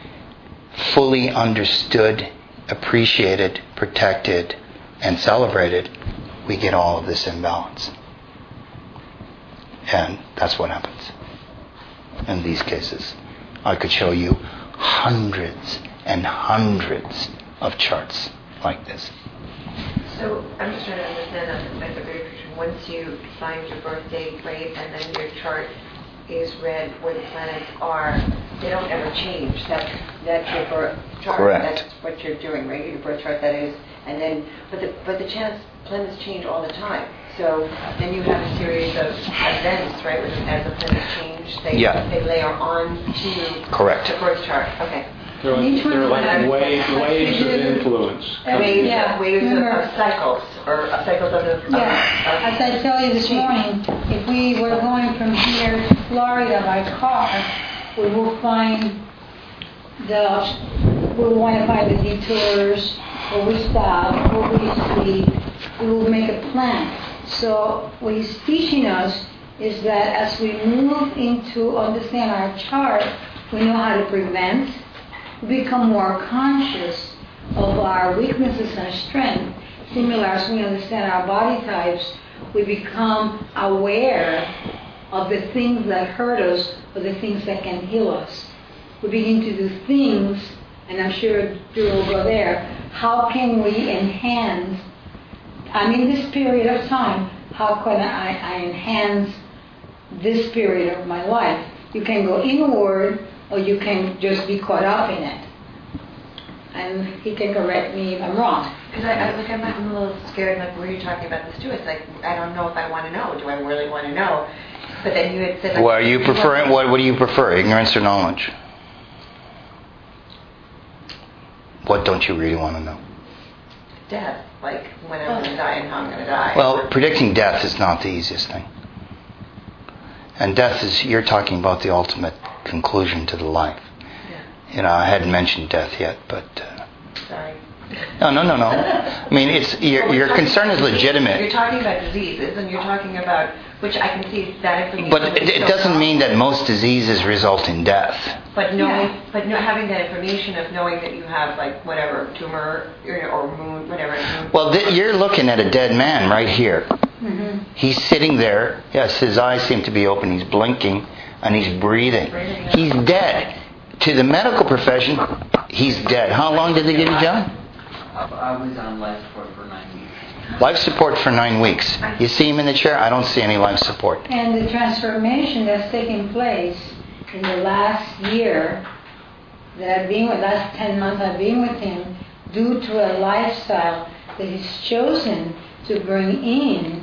fully understood, appreciated, protected, and celebrated, we get all of this imbalance. And that's what happens in these cases. I could show you hundreds and hundreds of charts like this. So I'm just trying to understand that the bigger picture. Once you find your birth date, right, and then your chart is read where the planets are, they don't ever change. That's your birth chart. Correct. That's what you're doing, right? Your birth chart, that is. And then, but the planets change all the time. So then you have a series of events, right? As the planets change, they layer on to Correct. the birth chart. Okay. They're like waves of influence. Waves of cycles, or cycles of the... As I tell you this morning, if we were going from here to Florida by car, we will want to find the detours, where we stop, where we sleep. We will make a plan. So what he's teaching us is that as we move into understand our chart, we know how to prevent. We become more conscious of our weaknesses and strength. Similar as we understand our body types, we become aware of the things that hurt us or the things that can heal us. We begin to do things, and I'm sure Drew will go there, how can we enhance, in this period of time, how can I enhance this period of my life? You can go inward, or you can just be caught up in it. And he can correct me if I'm wrong. Because I'm a little scared, like, where you're talking about this too. It's like, I don't know if I want to know. Do I really want to know? But then you had said... Like, well, are you preferring, what do you prefer, ignorance or knowledge? What don't you really want to know? Death. Like, when I'm going to die and how I'm going to die. Well, predicting death is not the easiest thing. And death is, you're talking about the ultimate conclusion to the life. Yeah. I hadn't mentioned death yet, but... Sorry. No. I mean, your concern is legitimate. You're talking about diseases, and you're talking about, which I can see that information. But it doesn't mean that most diseases result in death. But having that information of knowing that you have, like, whatever, tumor or moon, whatever. Well, you're looking at a dead man right here. Mm-hmm. He's sitting there. Yes, his eyes seem to be open. He's blinking, and he's breathing. He's dead. To the medical profession, he's dead. How long did they give you, John? I was on life support for 9 weeks. Life support for 9 weeks. You see him in the chair? I don't see any life support. And the transformation that's taken place in the last year that I've been with, last 10 months I've been with him, due to a lifestyle that he's chosen to bring in.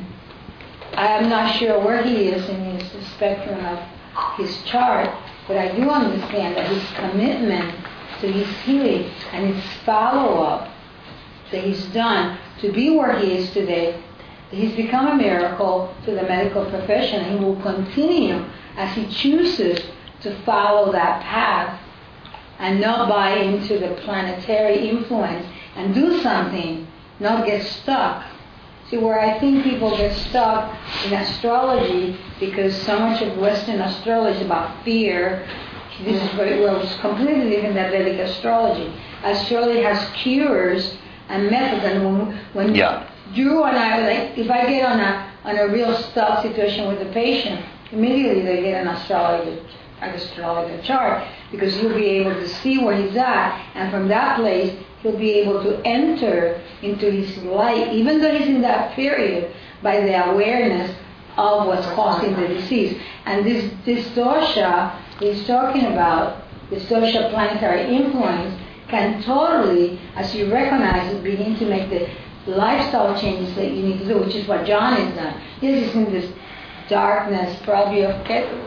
I am not sure where he is in his spectrum of his chart, but I do understand that his commitment to his healing and his follow-up that he's done to be where he is today, he's become a miracle to the medical profession. He will continue as he chooses to follow that path and not buy into the planetary influence and do something, not get stuck. See, where I think people get stuck in astrology, because so much of Western astrology is about fear. This is very well, it's completely different than Vedic astrology. Astrology has cures and methods, and when Drew and I, like, if I get on a real stuck situation with a patient, immediately they get an astrologer chart, because he'll be able to see where he's at, and from that place he'll be able to enter into his light, even though he's in that period, by the awareness of what's causing the disease. And this dosha he's talking about, this dosha planetary influence, can totally, as you recognize it, begin to make the lifestyle changes that you need to do, which is what John has done. He's in this darkness, probably of Ketu.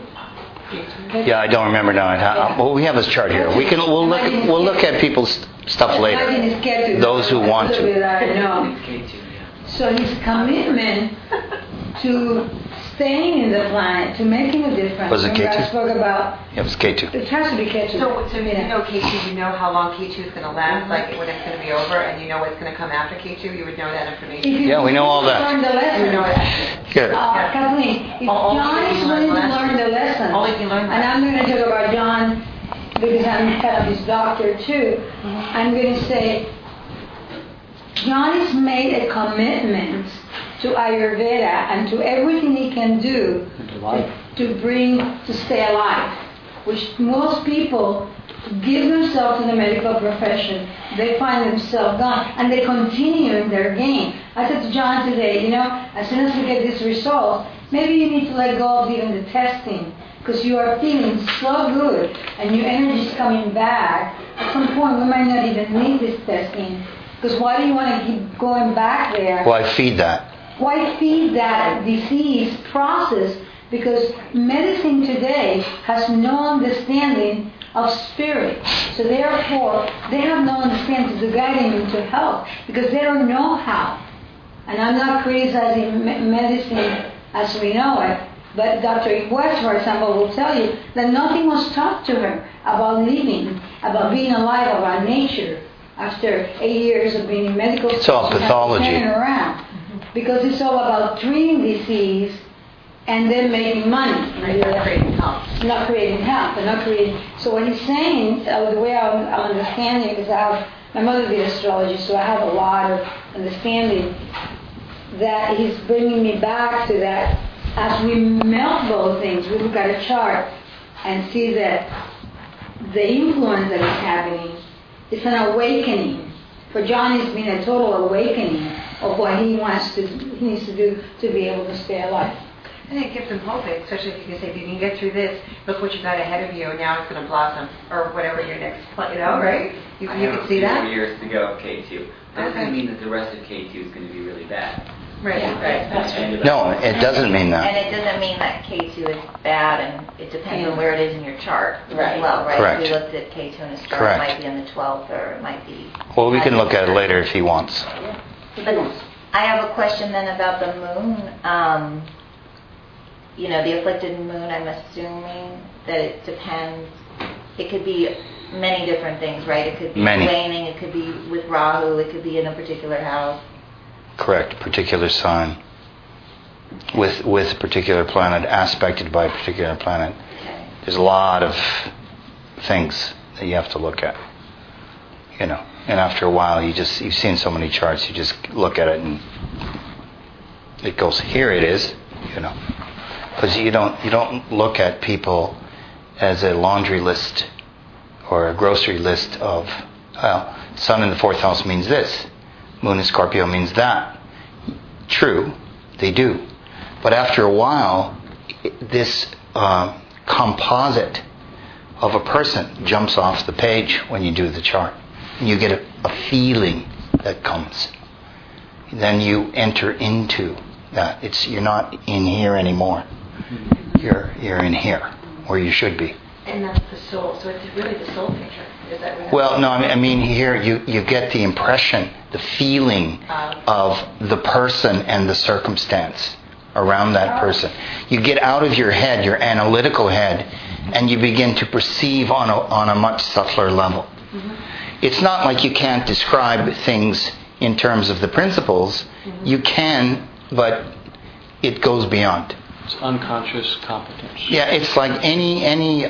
Yeah, I don't remember now. Well, we have his chart here. We'll look at people's stuff later. Those who want to. So his commitment to staying in the planet, to making a difference. Was it K2? I spoke about. Yeah, it was K2. It has to be K2. So you know K2, you know how long K2 is going to last, like when it's going to be over, and you know what's going to come after K2, you would know that information. Yeah, we know all that. Learn the lesson. You know that. Good. Kathleen, if John is willing to learn the lesson, All he can learn. and I'm going to talk about John because I'm kind of his doctor too, I'm going to say, John has made a commitment to Ayurveda and to everything he can do to stay alive, which most people give themselves to the medical profession. They find themselves gone, and they continue in their game. I said to John today, as soon as we get this result, maybe you need to let go of even the testing, because you are feeling so good and your energy is coming back. At some point, we might not even need this testing, because why do you want to keep going back there? Why feed that? Why feed that disease process? Because medicine today has no understanding of spirit. So therefore, they have no understanding to guide them into health, because they don't know how. And I'm not criticizing medicine as we know it, but Dr. West, for example, will tell you that nothing was taught to her about living, about being alive, about nature. After 8 years of being in medical school, it's all pathology. Turn around. Because it's all about treating disease and then making money. Not creating health. Not creating health. And not creating. So what he's saying, the way I'm understanding it, because my mother did astrology, so I have a lot of understanding, that he's bringing me back to that. As we melt both things, we look at a chart and see that the influence that is happening is an awakening. For John, it's been a total awakening of what he needs to do to be able to stay alive. And it gives them hope, especially if you can say, if you can get through this, look what you got ahead of you, and now it's going to blossom, or whatever your next, right? You can see that? 4 years to go of K2. That Okay. doesn't mean that the rest of K2 is going to be really bad. Right, Yeah, right. that's right. No, it doesn't mean And that. it doesn't mean that K2 is bad, and it depends on where it is in your chart as well, right? Correct. If you looked at K2 in his chart, Correct. it might be on the 12th, or it might be... Well, we can look at it later if he wants. But I have a question then about the moon. The afflicted moon, I'm assuming that it depends. It could be many different things, right? It could be waning, it could be with Rahu, it could be in a particular house. Correct. Particular sign. With a particular planet, aspected by a particular planet. Okay. There's a lot of things that you have to look at. And after a while, you've seen so many charts, you just look at it and it goes, here it is, Because you don't look at people as a laundry list or a grocery list of, sun in the fourth house means this. Moon in Scorpio means that. True, they do. But after a while, this composite of a person jumps off the page when you do the chart. You get a feeling that comes. Then you enter into that. You're not in here anymore. You're in here, where you should be. And that's the soul. So it's really the soul picture. Is that what? Well, no, I mean here you get the impression, the feeling of the person and the circumstance around that person. You get out of your head, your analytical head, and you begin to perceive on a much subtler level. It's not like you can't describe things in terms of the principles. You can, but it goes beyond. It's unconscious competence. Yeah, it's like any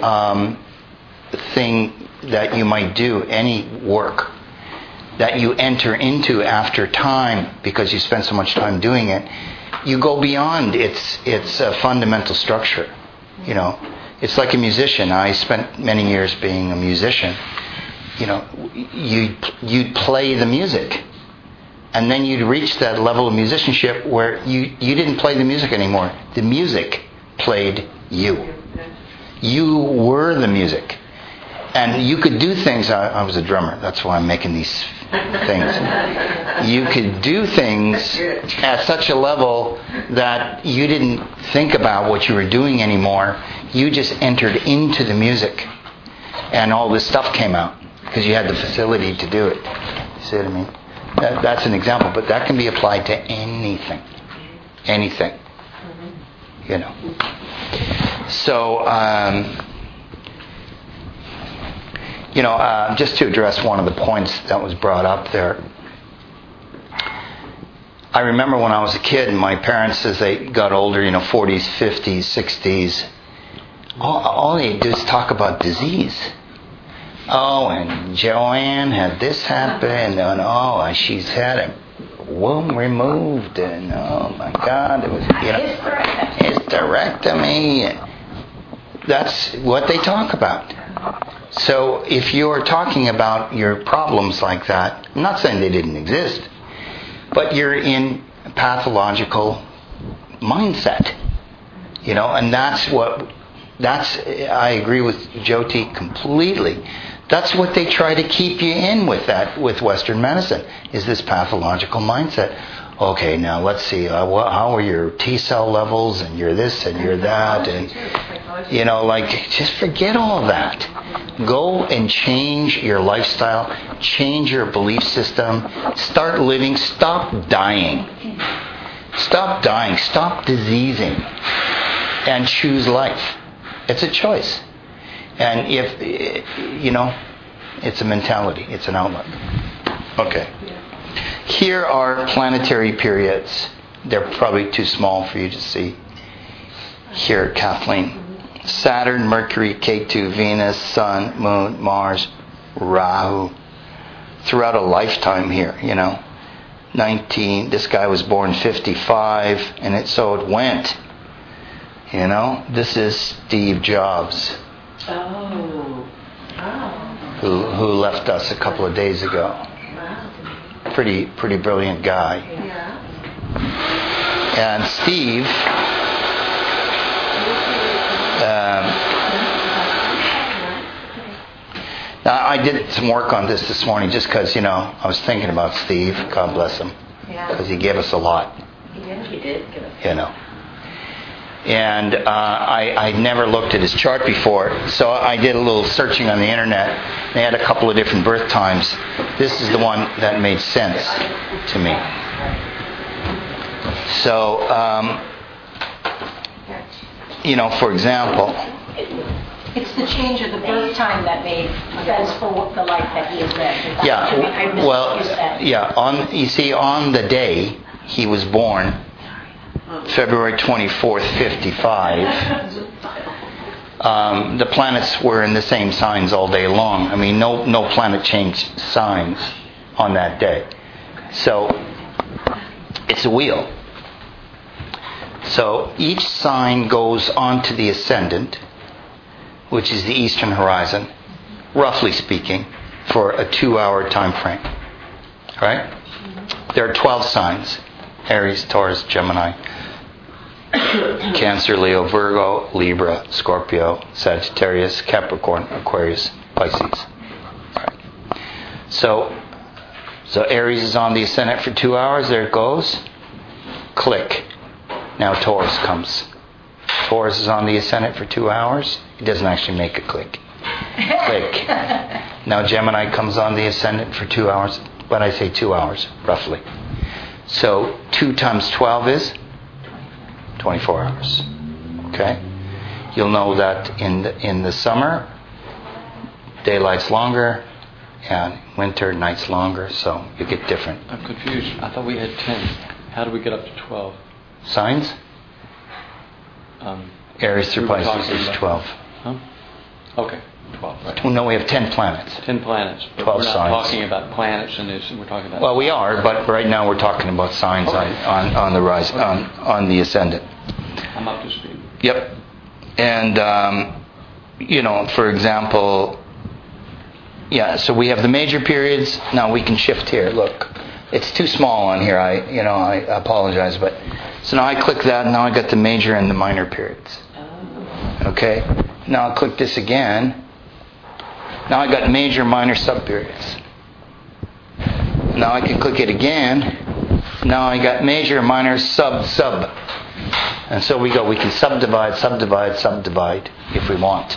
thing that you might do, any work that you enter into after time because you spend so much time doing it, you go beyond its fundamental structure. You know, it's like a musician. I spent many years being a musician. You know, you'd play the music, and then you'd reach that level of musicianship where you didn't play the music anymore. The music played you. You were the music. And you could do things. I was a drummer. That's why I'm making these things. You could do things at such a level that you didn't think about what you were doing anymore. You just entered into the music. And all this stuff came out because you had the facility to do it. You see what I mean? That's an example, but that can be applied to anything. Anything. You know. So, just to address one of the points that was brought up there. I remember when I was a kid, and my parents, as they got older, 40s, 50s, 60s, all they do is talk about disease. Oh, and Joanne had this happen, and she's had a womb removed, and oh my God, it was, hysterectomy. That's what they talk about. So if you're talking about your problems like that, I'm not saying they didn't exist, but you're in a pathological mindset, and I agree with Jyoti completely. That's what they try to keep you in with Western medicine, is this pathological mindset. Okay, now let's see, how are your T cell levels, and you're this and you're that, and just forget all of that. Go and change your lifestyle, change your belief system, start living, stop dying. Stop dying, stop diseasing, and choose life. It's a choice. And it's a mentality, it's an outlook. Okay. Here are planetary periods. They're probably too small for you to see. Here, Kathleen. Saturn, Mercury, Ketu, Venus, Sun, Moon, Mars, Rahu. Throughout a lifetime here, 19, this guy was born 55, and so it went. This is Steve Jobs. Who left us a couple of days ago. Pretty brilliant guy. And Steve now I did some work on this morning just because, I was thinking about Steve. God bless him. Because he gave us a lot. He did give us And I'd never looked at his chart before, so I did a little searching on the internet. They had a couple of different birth times. This is the one that made sense to me. So, for example, It's the change of the birth time that made sense for the life that he has lived. On the day he was born, February 24th, 55, the planets were in the same signs all day long. I mean, no planet changed signs on that day. So, it's a wheel. So, each sign goes onto the ascendant, which is the eastern horizon, roughly speaking, for a 2-hour time frame. Right? there are 12 signs. Aries, Taurus, Gemini, Cancer, Leo, Virgo, Libra, Scorpio, Sagittarius, Capricorn, Aquarius, Pisces. Right. So Aries is on the ascendant for 2 hours. There it goes. Click. Now Taurus comes. Taurus is on the ascendant for 2 hours. It doesn't actually make a click. Click. Now Gemini comes on the ascendant for 2 hours. When I say 2 hours, roughly. So 2 times 12 is 24 hours. Okay? You'll know that in the summer, daylight's longer, and winter, night's longer, so you get different. I'm confused. I thought we had 10. How do we get up to 12? Signs? Aries through Pisces is 12. Huh? Okay, 12, right. No, we have 10 planets. 10 planets. But 12 we're not signs. talking about planets in this, we're talking about... Well, we are, but right now we're talking about signs on the rise, on the ascendant. I'm up to speed. Yep. And, for example, so we have the major periods. Now we can shift here. Look, it's too small on here. I apologize, but so now I click that, and now I got the major and the minor periods. Okay. Now I'll click this again. Now I got major, minor, subperiods. Now I can click it again. Now I got major, minor, sub. And so we go. We can subdivide if we want.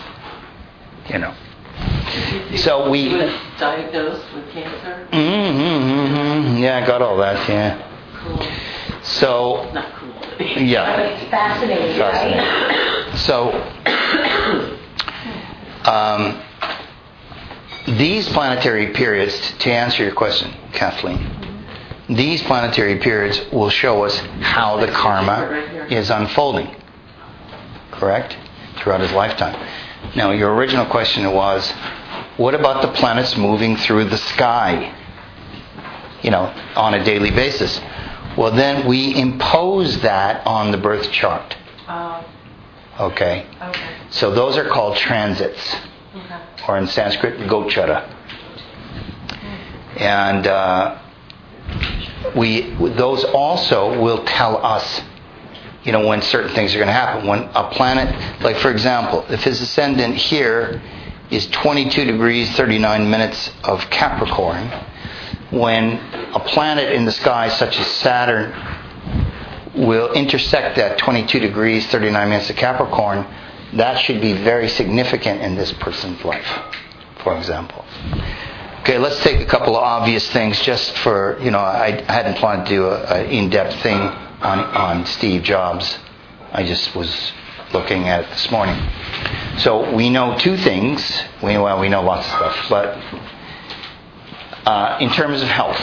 So we. He was diagnosed with cancer. Yeah, I got all that. Yeah. Cool. So. Not cool. Yeah. It's fascinating, right? So. These planetary periods, to answer your question, Kathleen, these planetary periods will show us how the karma is unfolding. Correct? Throughout his lifetime. Now, your original question was, what about the planets moving through the sky? On a daily basis. Well, then we impose that on the birth chart. Okay? Okay. So those are called transits. Okay. Or in Sanskrit, gochara. And those also will tell us, when certain things are going to happen. When a planet, like for example, if his ascendant here is 22 degrees 39 minutes of Capricorn, when a planet in the sky such as Saturn will intersect that 22 degrees 39 minutes of Capricorn, that should be very significant in this person's life, for example. Okay, let's take a couple of obvious things just for, I hadn't planned to do an in-depth thing on Steve Jobs. I just was looking at it this morning. So we know two things. We know lots of stuff, but in terms of health,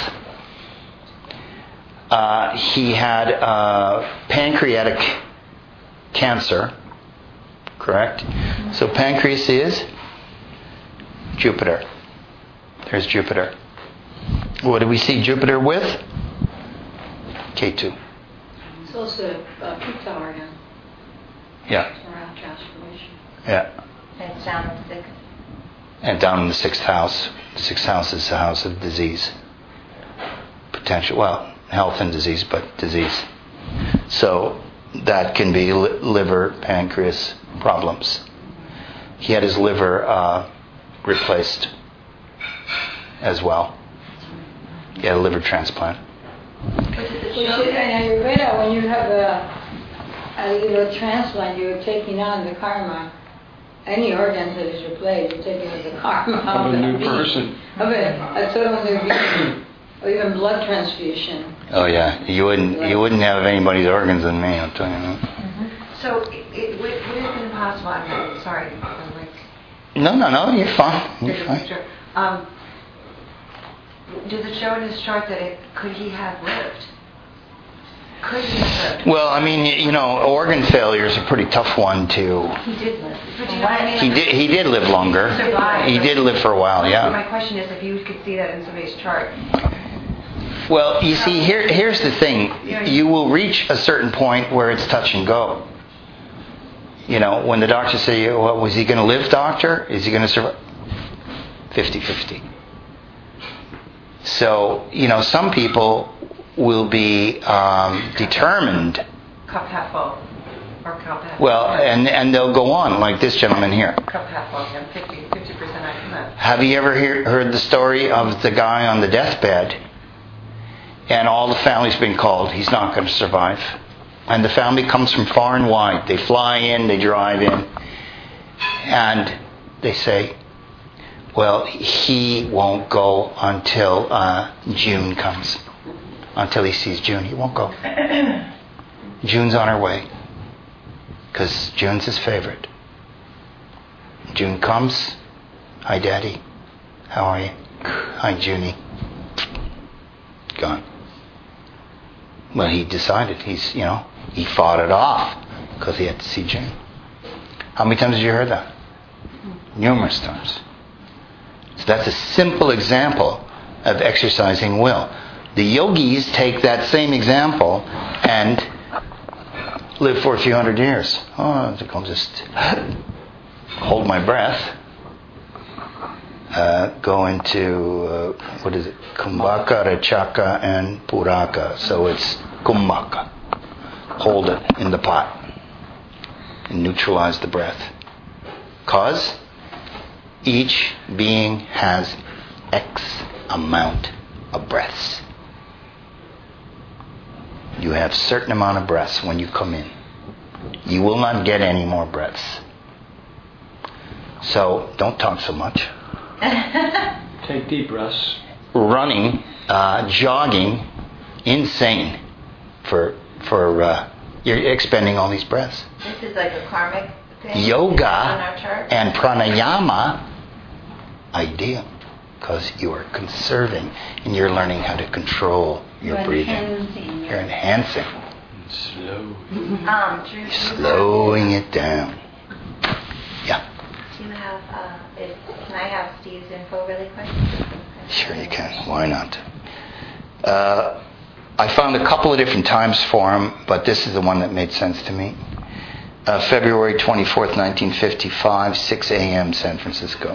he had pancreatic cancer. Correct? So pancreas is Jupiter. There's Jupiter. What do we see Jupiter with? K2. It's also Pitta organ. Yeah. Around transformation. Yeah. And it's down in 6. And down in the 6th house. The 6th house is the house of disease. Potential, health and disease, but disease. So that can be liver, pancreas problems. He had his liver replaced as well. He had a liver transplant. In Ayurveda, when you have a liver transplant, you're taking on the karma. Any organ that is replaced, you're taking on the karma Of a new person. Of a total new being. Or even blood transfusion. Oh yeah, you wouldn't have anybody's organs than me, I'll tell you that. So, would it have been possible? I'm sorry. I'm like. No, you're fine. You're fine. Does it show in his chart that could he have lived? Could he have lived? Well, I mean, organ failure is a pretty tough one to. He did live. But you know what I mean? He did live longer. He did live for a while, yeah. My question is if you could see that in somebody's chart. Well, you see, here's the thing. You will reach a certain point where it's touch and go. When the doctors say, well, was he going to live, doctor? Is he going to survive? 50-50. So, some people will be determined. Cup half full, or cup half Well, and they'll go on, like this gentleman here. Cup half full, and 50% I can live. Have you ever heard the story of the guy on the deathbed? And all the family's been called. He's not going to survive. And the family comes from far and wide. They fly in, they drive in. And they say, well, he won't go until June comes. Until he sees June, he won't go. June's on her way. Because June's his favorite. June comes. Hi, Daddy. How are you? Hi, Junie. Gone. Well, he decided he fought it off because he had to see June. How many times have you heard that? Numerous times. So that's a simple example of exercising will. The yogis take that same example and live for a few hundred years. Oh, I'll just hold my breath. Go into, Kumbhaka, Rachaka, and Puraka. So it's Kumbhaka. Hold it in the pot and neutralize the breath. Because each being has X amount of breaths. You have certain amount of breaths when you come in. You will not get any more breaths. So don't talk so much. Take deep breaths. Running, jogging, insane for you're expending all these breaths. This is like a karmic thing. Yoga on our chart. and pranayama, ideal, because you are conserving and you're learning how to control your breathing. You're enhancing. Slow. Drew, Slowing it down. Yeah. Do you have, can I have Steve's info really quick? Sure you can. Why not? I found a couple of different times for him, but this is the one that made sense to me. February 24th, 1955, 6 a.m. San Francisco.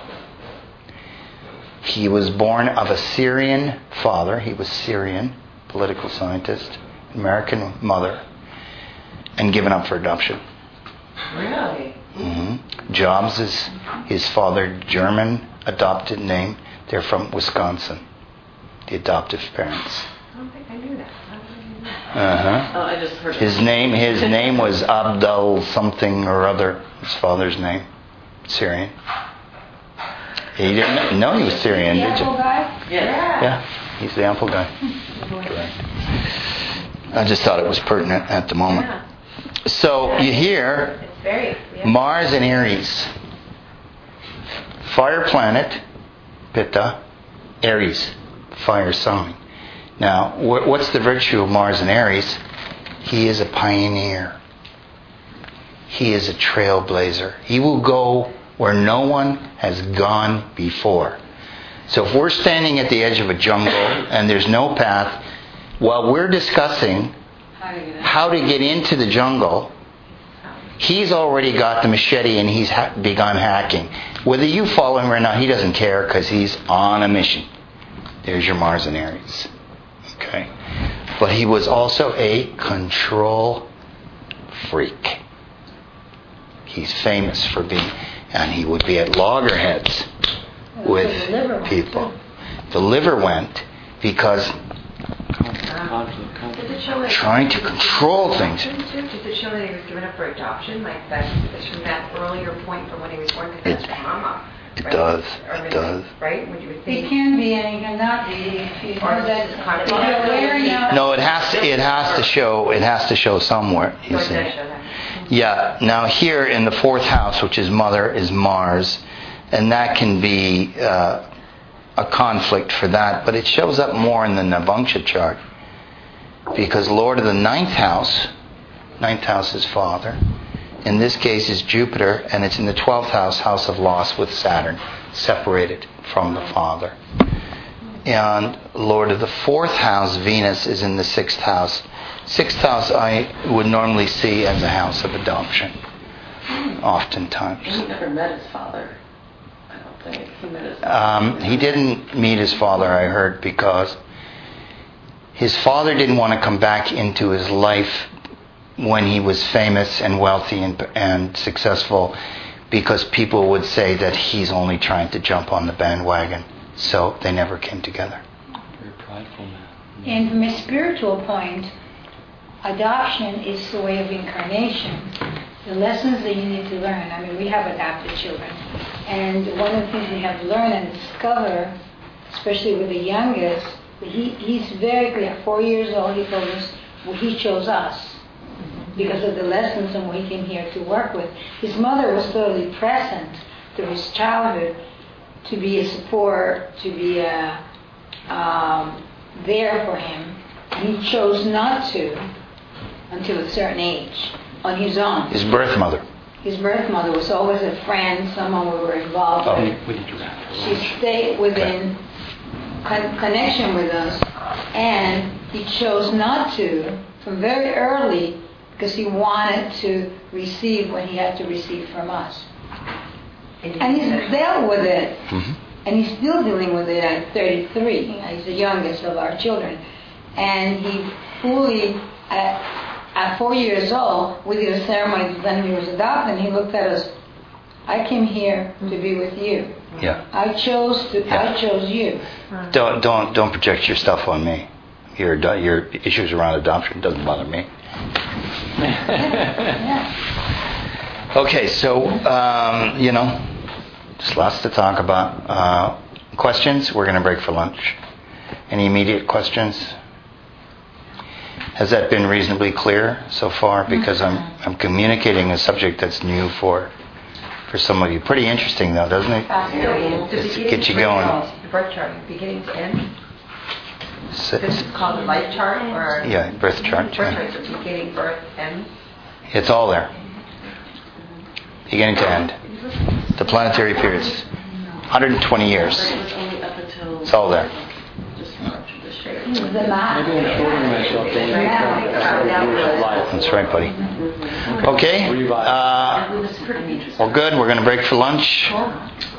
He was born of a Syrian father. He was Syrian, political scientist, American mother, and given up for adoption. Really? Mm-hmm. Jobs is his father, German adopted name. They're from Wisconsin, the adoptive parents. I don't think I knew that. Uh-huh. Oh, I just heard His name was Abdul something or other. His father's name, Syrian. You didn't know he was Syrian, The did apple you? guy? Yes. Yeah, he's the apple guy. Correct. I just thought it was pertinent at the moment. Yeah. So you hear It's very, yeah. Mars and Aries. Fire planet, Pitta, Aries, fire sign. Now, what's the virtue of Mars and Aries? He is a pioneer. He is a trailblazer. He will go where no one has gone before. So if we're standing at the edge of a jungle and there's no path, while we're discussing how to get into the jungle, he's already got the machete and he's begun hacking. Whether you follow him or not, he doesn't care because he's on a mission. There's your Mars and Aries. Okay? But he was also a control freak. He's famous for being, and he would be at loggerheads with people. The liver went because Does it show that trying to control things. Does it show that he was given up for adoption? Like that's from that earlier point from when he was born? Because that's trauma. It right? does. Or It does. Right? Would you It think? can be and it cannot be. If you Or know that, kind of- if you're aware enough. No, it has to show somewhere. You So it see. does show that. Yeah. Now here in the fourth house, which is mother, is Mars, and that can be a conflict for that. But it shows up more in the Navamsha chart because Lord of the ninth house is father. In this case, is Jupiter, and it's in the 12th house, house of loss, with Saturn separated from the father. And Lord of the fourth house, Venus, is in the 6th house. 6th house I would normally see as a house of adoption, oftentimes. He never met his father. I don't think he met his He didn't meet his father, I heard, because His father didn't want to come back into his life when he was famous and wealthy and successful, because people would say that he's only trying to jump on the bandwagon. So they never came together. Very prideful man. And from a spiritual point, adoption is the way of incarnation. The lessons that you need to learn. I mean, we have adopted children. And one of the things we have to learn and discover, especially with the youngest, he's very clear. At 4 years old, he told us, well, he chose us because of the lessons and what he came here to work with. His mother was totally present through his childhood to be a support, to be there for him. And he chose not to until a certain age, on his own. His birth mother. His birth mother was always a friend, someone we were involved with. We need to wrap it. She stayed within connection with us, and he chose not to from very early because he wanted to receive what he had to receive from us. And he's dealt with it, and he's still dealing with it at 33. He's the youngest of our children. And he fully, at 4 years old, we did a ceremony when he was adopted, and he looked at us, I came here to be with you. Yeah. I chose you. Don't project your stuff on me. Your issues around adoption doesn't bother me. Okay, so just lots to talk about. Questions? We're going to break for lunch. Any immediate questions? Has that been reasonably clear so far? Because I'm communicating a subject that's new for some of you. Pretty interesting though, doesn't it? Just get you going. The birth chart, beginning to end. This This is called the life chart, or Yeah, birth chart. birth chart, so beginning, birth, end. It's all there. Beginning to end. The planetary periods. 120 years. It was only up until. It's all there. Just march of the shape. The map. Maybe I'm shorting myself to live life. That's right, buddy. Okay. It was pretty interesting. We're good. We're going to break for lunch.